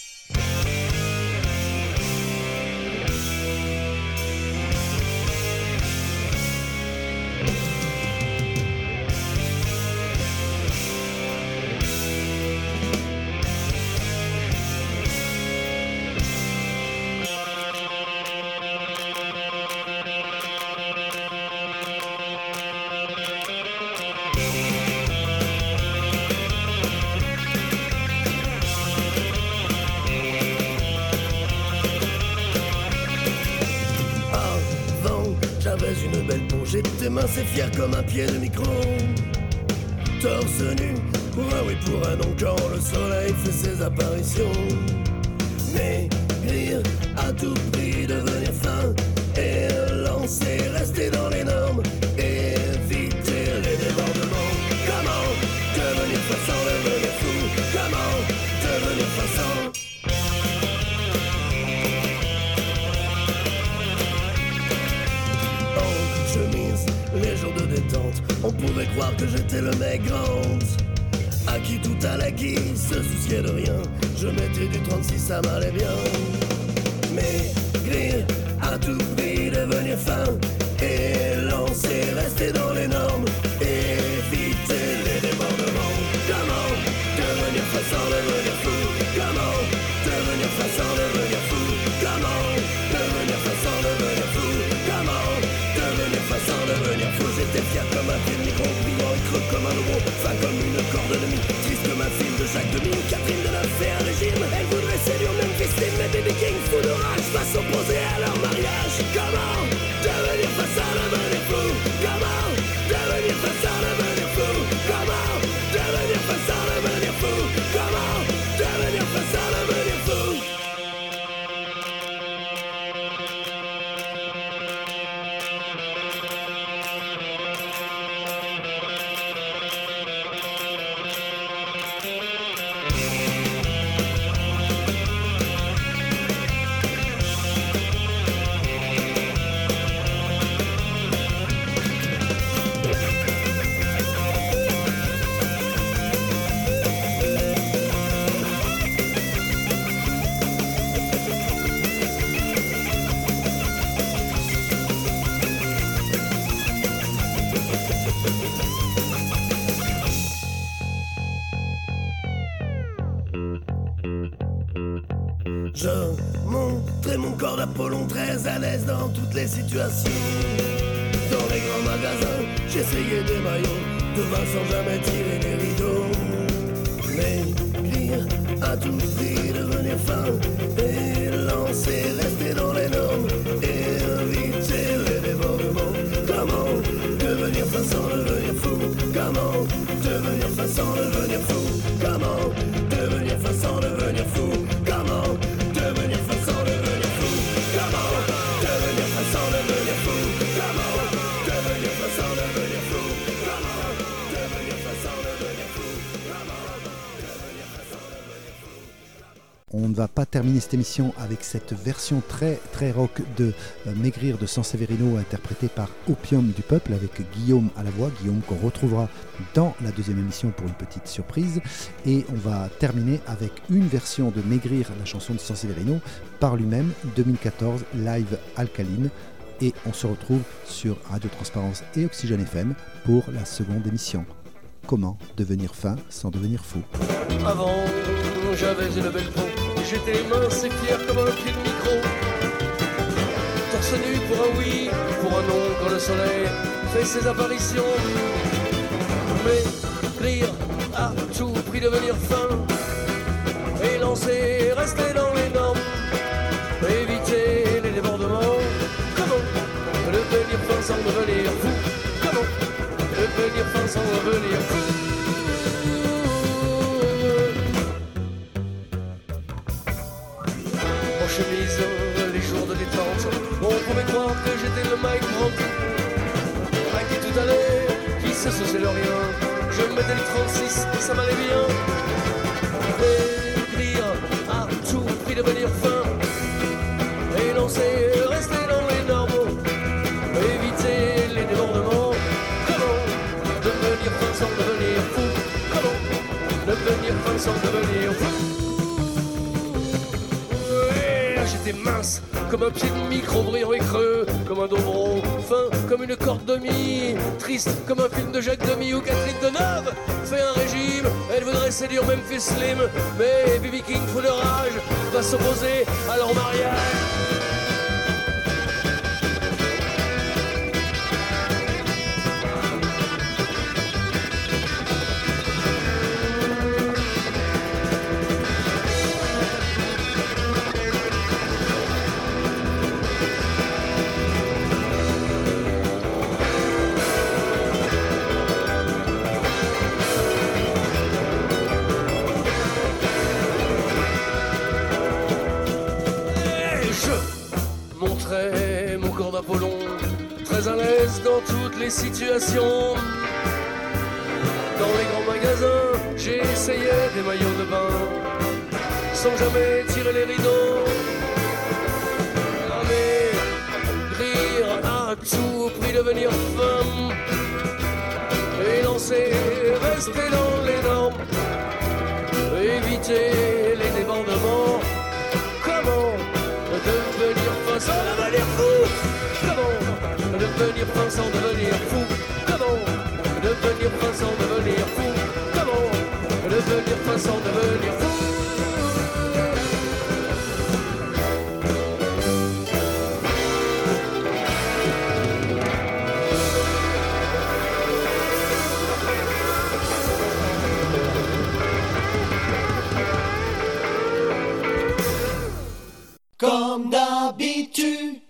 Une belle peau, j'étais mince et fier comme un pied de micro. Torse nu, pour un oui, pour un non, quand le soleil fait ses apparitions. Maigrir à tout prix, devenir fin et lancer, rester dans les normes, éviter les débordements. Comment devenir fin sans devenir fou? Comment devenir fin sans... Les jours de détente, on pouvait croire que j'étais le mec grand, à qui tout allait, qui se souciait de rien. Je mettais du 36, ça m'allait bien. Maigrir à tout prix, devenir fin et lancer, rester dans les normes, éviter les débordements. Comment devenir fin sans devenir fou? Comment devenir fin sans devenir fou? Comment devenir fin sans devenir fou? Comment devenir fin sans devenir fou? J'étais fier comme un pied de micro, brillant et creux comme un euro, fin comme une corde de mie, triste comme un film de Jacques Demy. Catherine Deneuve fait un régime, elle voudrait séduire même Christine, mais Baby King, fou de rage, va s'opposer à leur mariage. Comment devenir fin sans devenir fou? Comment devenir fin sans devenir fou? Comment devenir fin sans devenir fou? Comment devenir fin sans devenir fou? montrer mon corps d'Apollon très à l'aise dans toutes les situations. Dans les grands magasins, j'essayais des maillots de vin sans jamais tirer les rideaux. Maigrir à tout prix, devenir fin et lancer, rester dans les normes et éviter les débordements. Comment devenir fin sans devenir fou? Comment devenir fin sans devenir fou? Comment devenir fin sans devenir fou? Comment devenir fin sans devenir fou? Comment devenir fin sans devenir fou? Comment devenir fin sans devenir fou? Comment devenir fin sans devenir fou? On ne va pas terminer cette émission avec cette version très très rock de Maigrir de Sanseverino interprétée par Opium du Peuple avec Guillaume à la voix, Guillaume qu'on retrouvera dans la deuxième émission pour une petite surprise. Et on va terminer avec une version de Maigrir, la chanson de Sanseverino, par lui-même, 2014, live Alcaline. Et on se retrouve sur Radio Transparence et Oxygène FM pour la seconde émission. Comment devenir fin sans devenir fou? Avant, j'avais une belle peau, j'étais mince et fier comme un pied de micro. Torse nu pour un oui, pour un non quand le soleil fait ses apparitions. Mais rire à tout prix devenir fin et lancer, rester dans les normes, éviter les débordements. Comment devenir fin sans devenir fou? Comment devenir fin sans devenir fou? En chemise, les jours de détente, on pouvait croire que j'étais le Mike Brandt. À qui tout allait, qui se faisait le rien, je mettais les 36, ça m'allait bien. Écrire à tout prix devenir fin et lancer, rester dans les normes, éviter les débordements. Comment devenir fin sans devenir fou? Comment devenir fin sans devenir fou? J'étais mince comme un pied de micro, brillant et creux comme un dobro, fin comme une corde de mie, triste comme un film de Jacques Demy où Catherine Deneuve fait un régime. Elle voudrait séduire Memphis Slim, mais B.B. King fou de rage va s'opposer à leur mariage. Mon corps d'Apollon, très à l'aise dans toutes les situations. Dans les grands magasins, j'ai essayé des maillots de bain, sans jamais tirer les rideaux. Mais rire à tout prix devenir femme, et lancer, rester dans les normes, éviter les débordements. Comment devenir fin sans devenir fou? Comment devenir fin sans devenir fou? Comment devenir fin sans devenir fou? Comment devenir fin sans devenir fou? Comme d'habitude.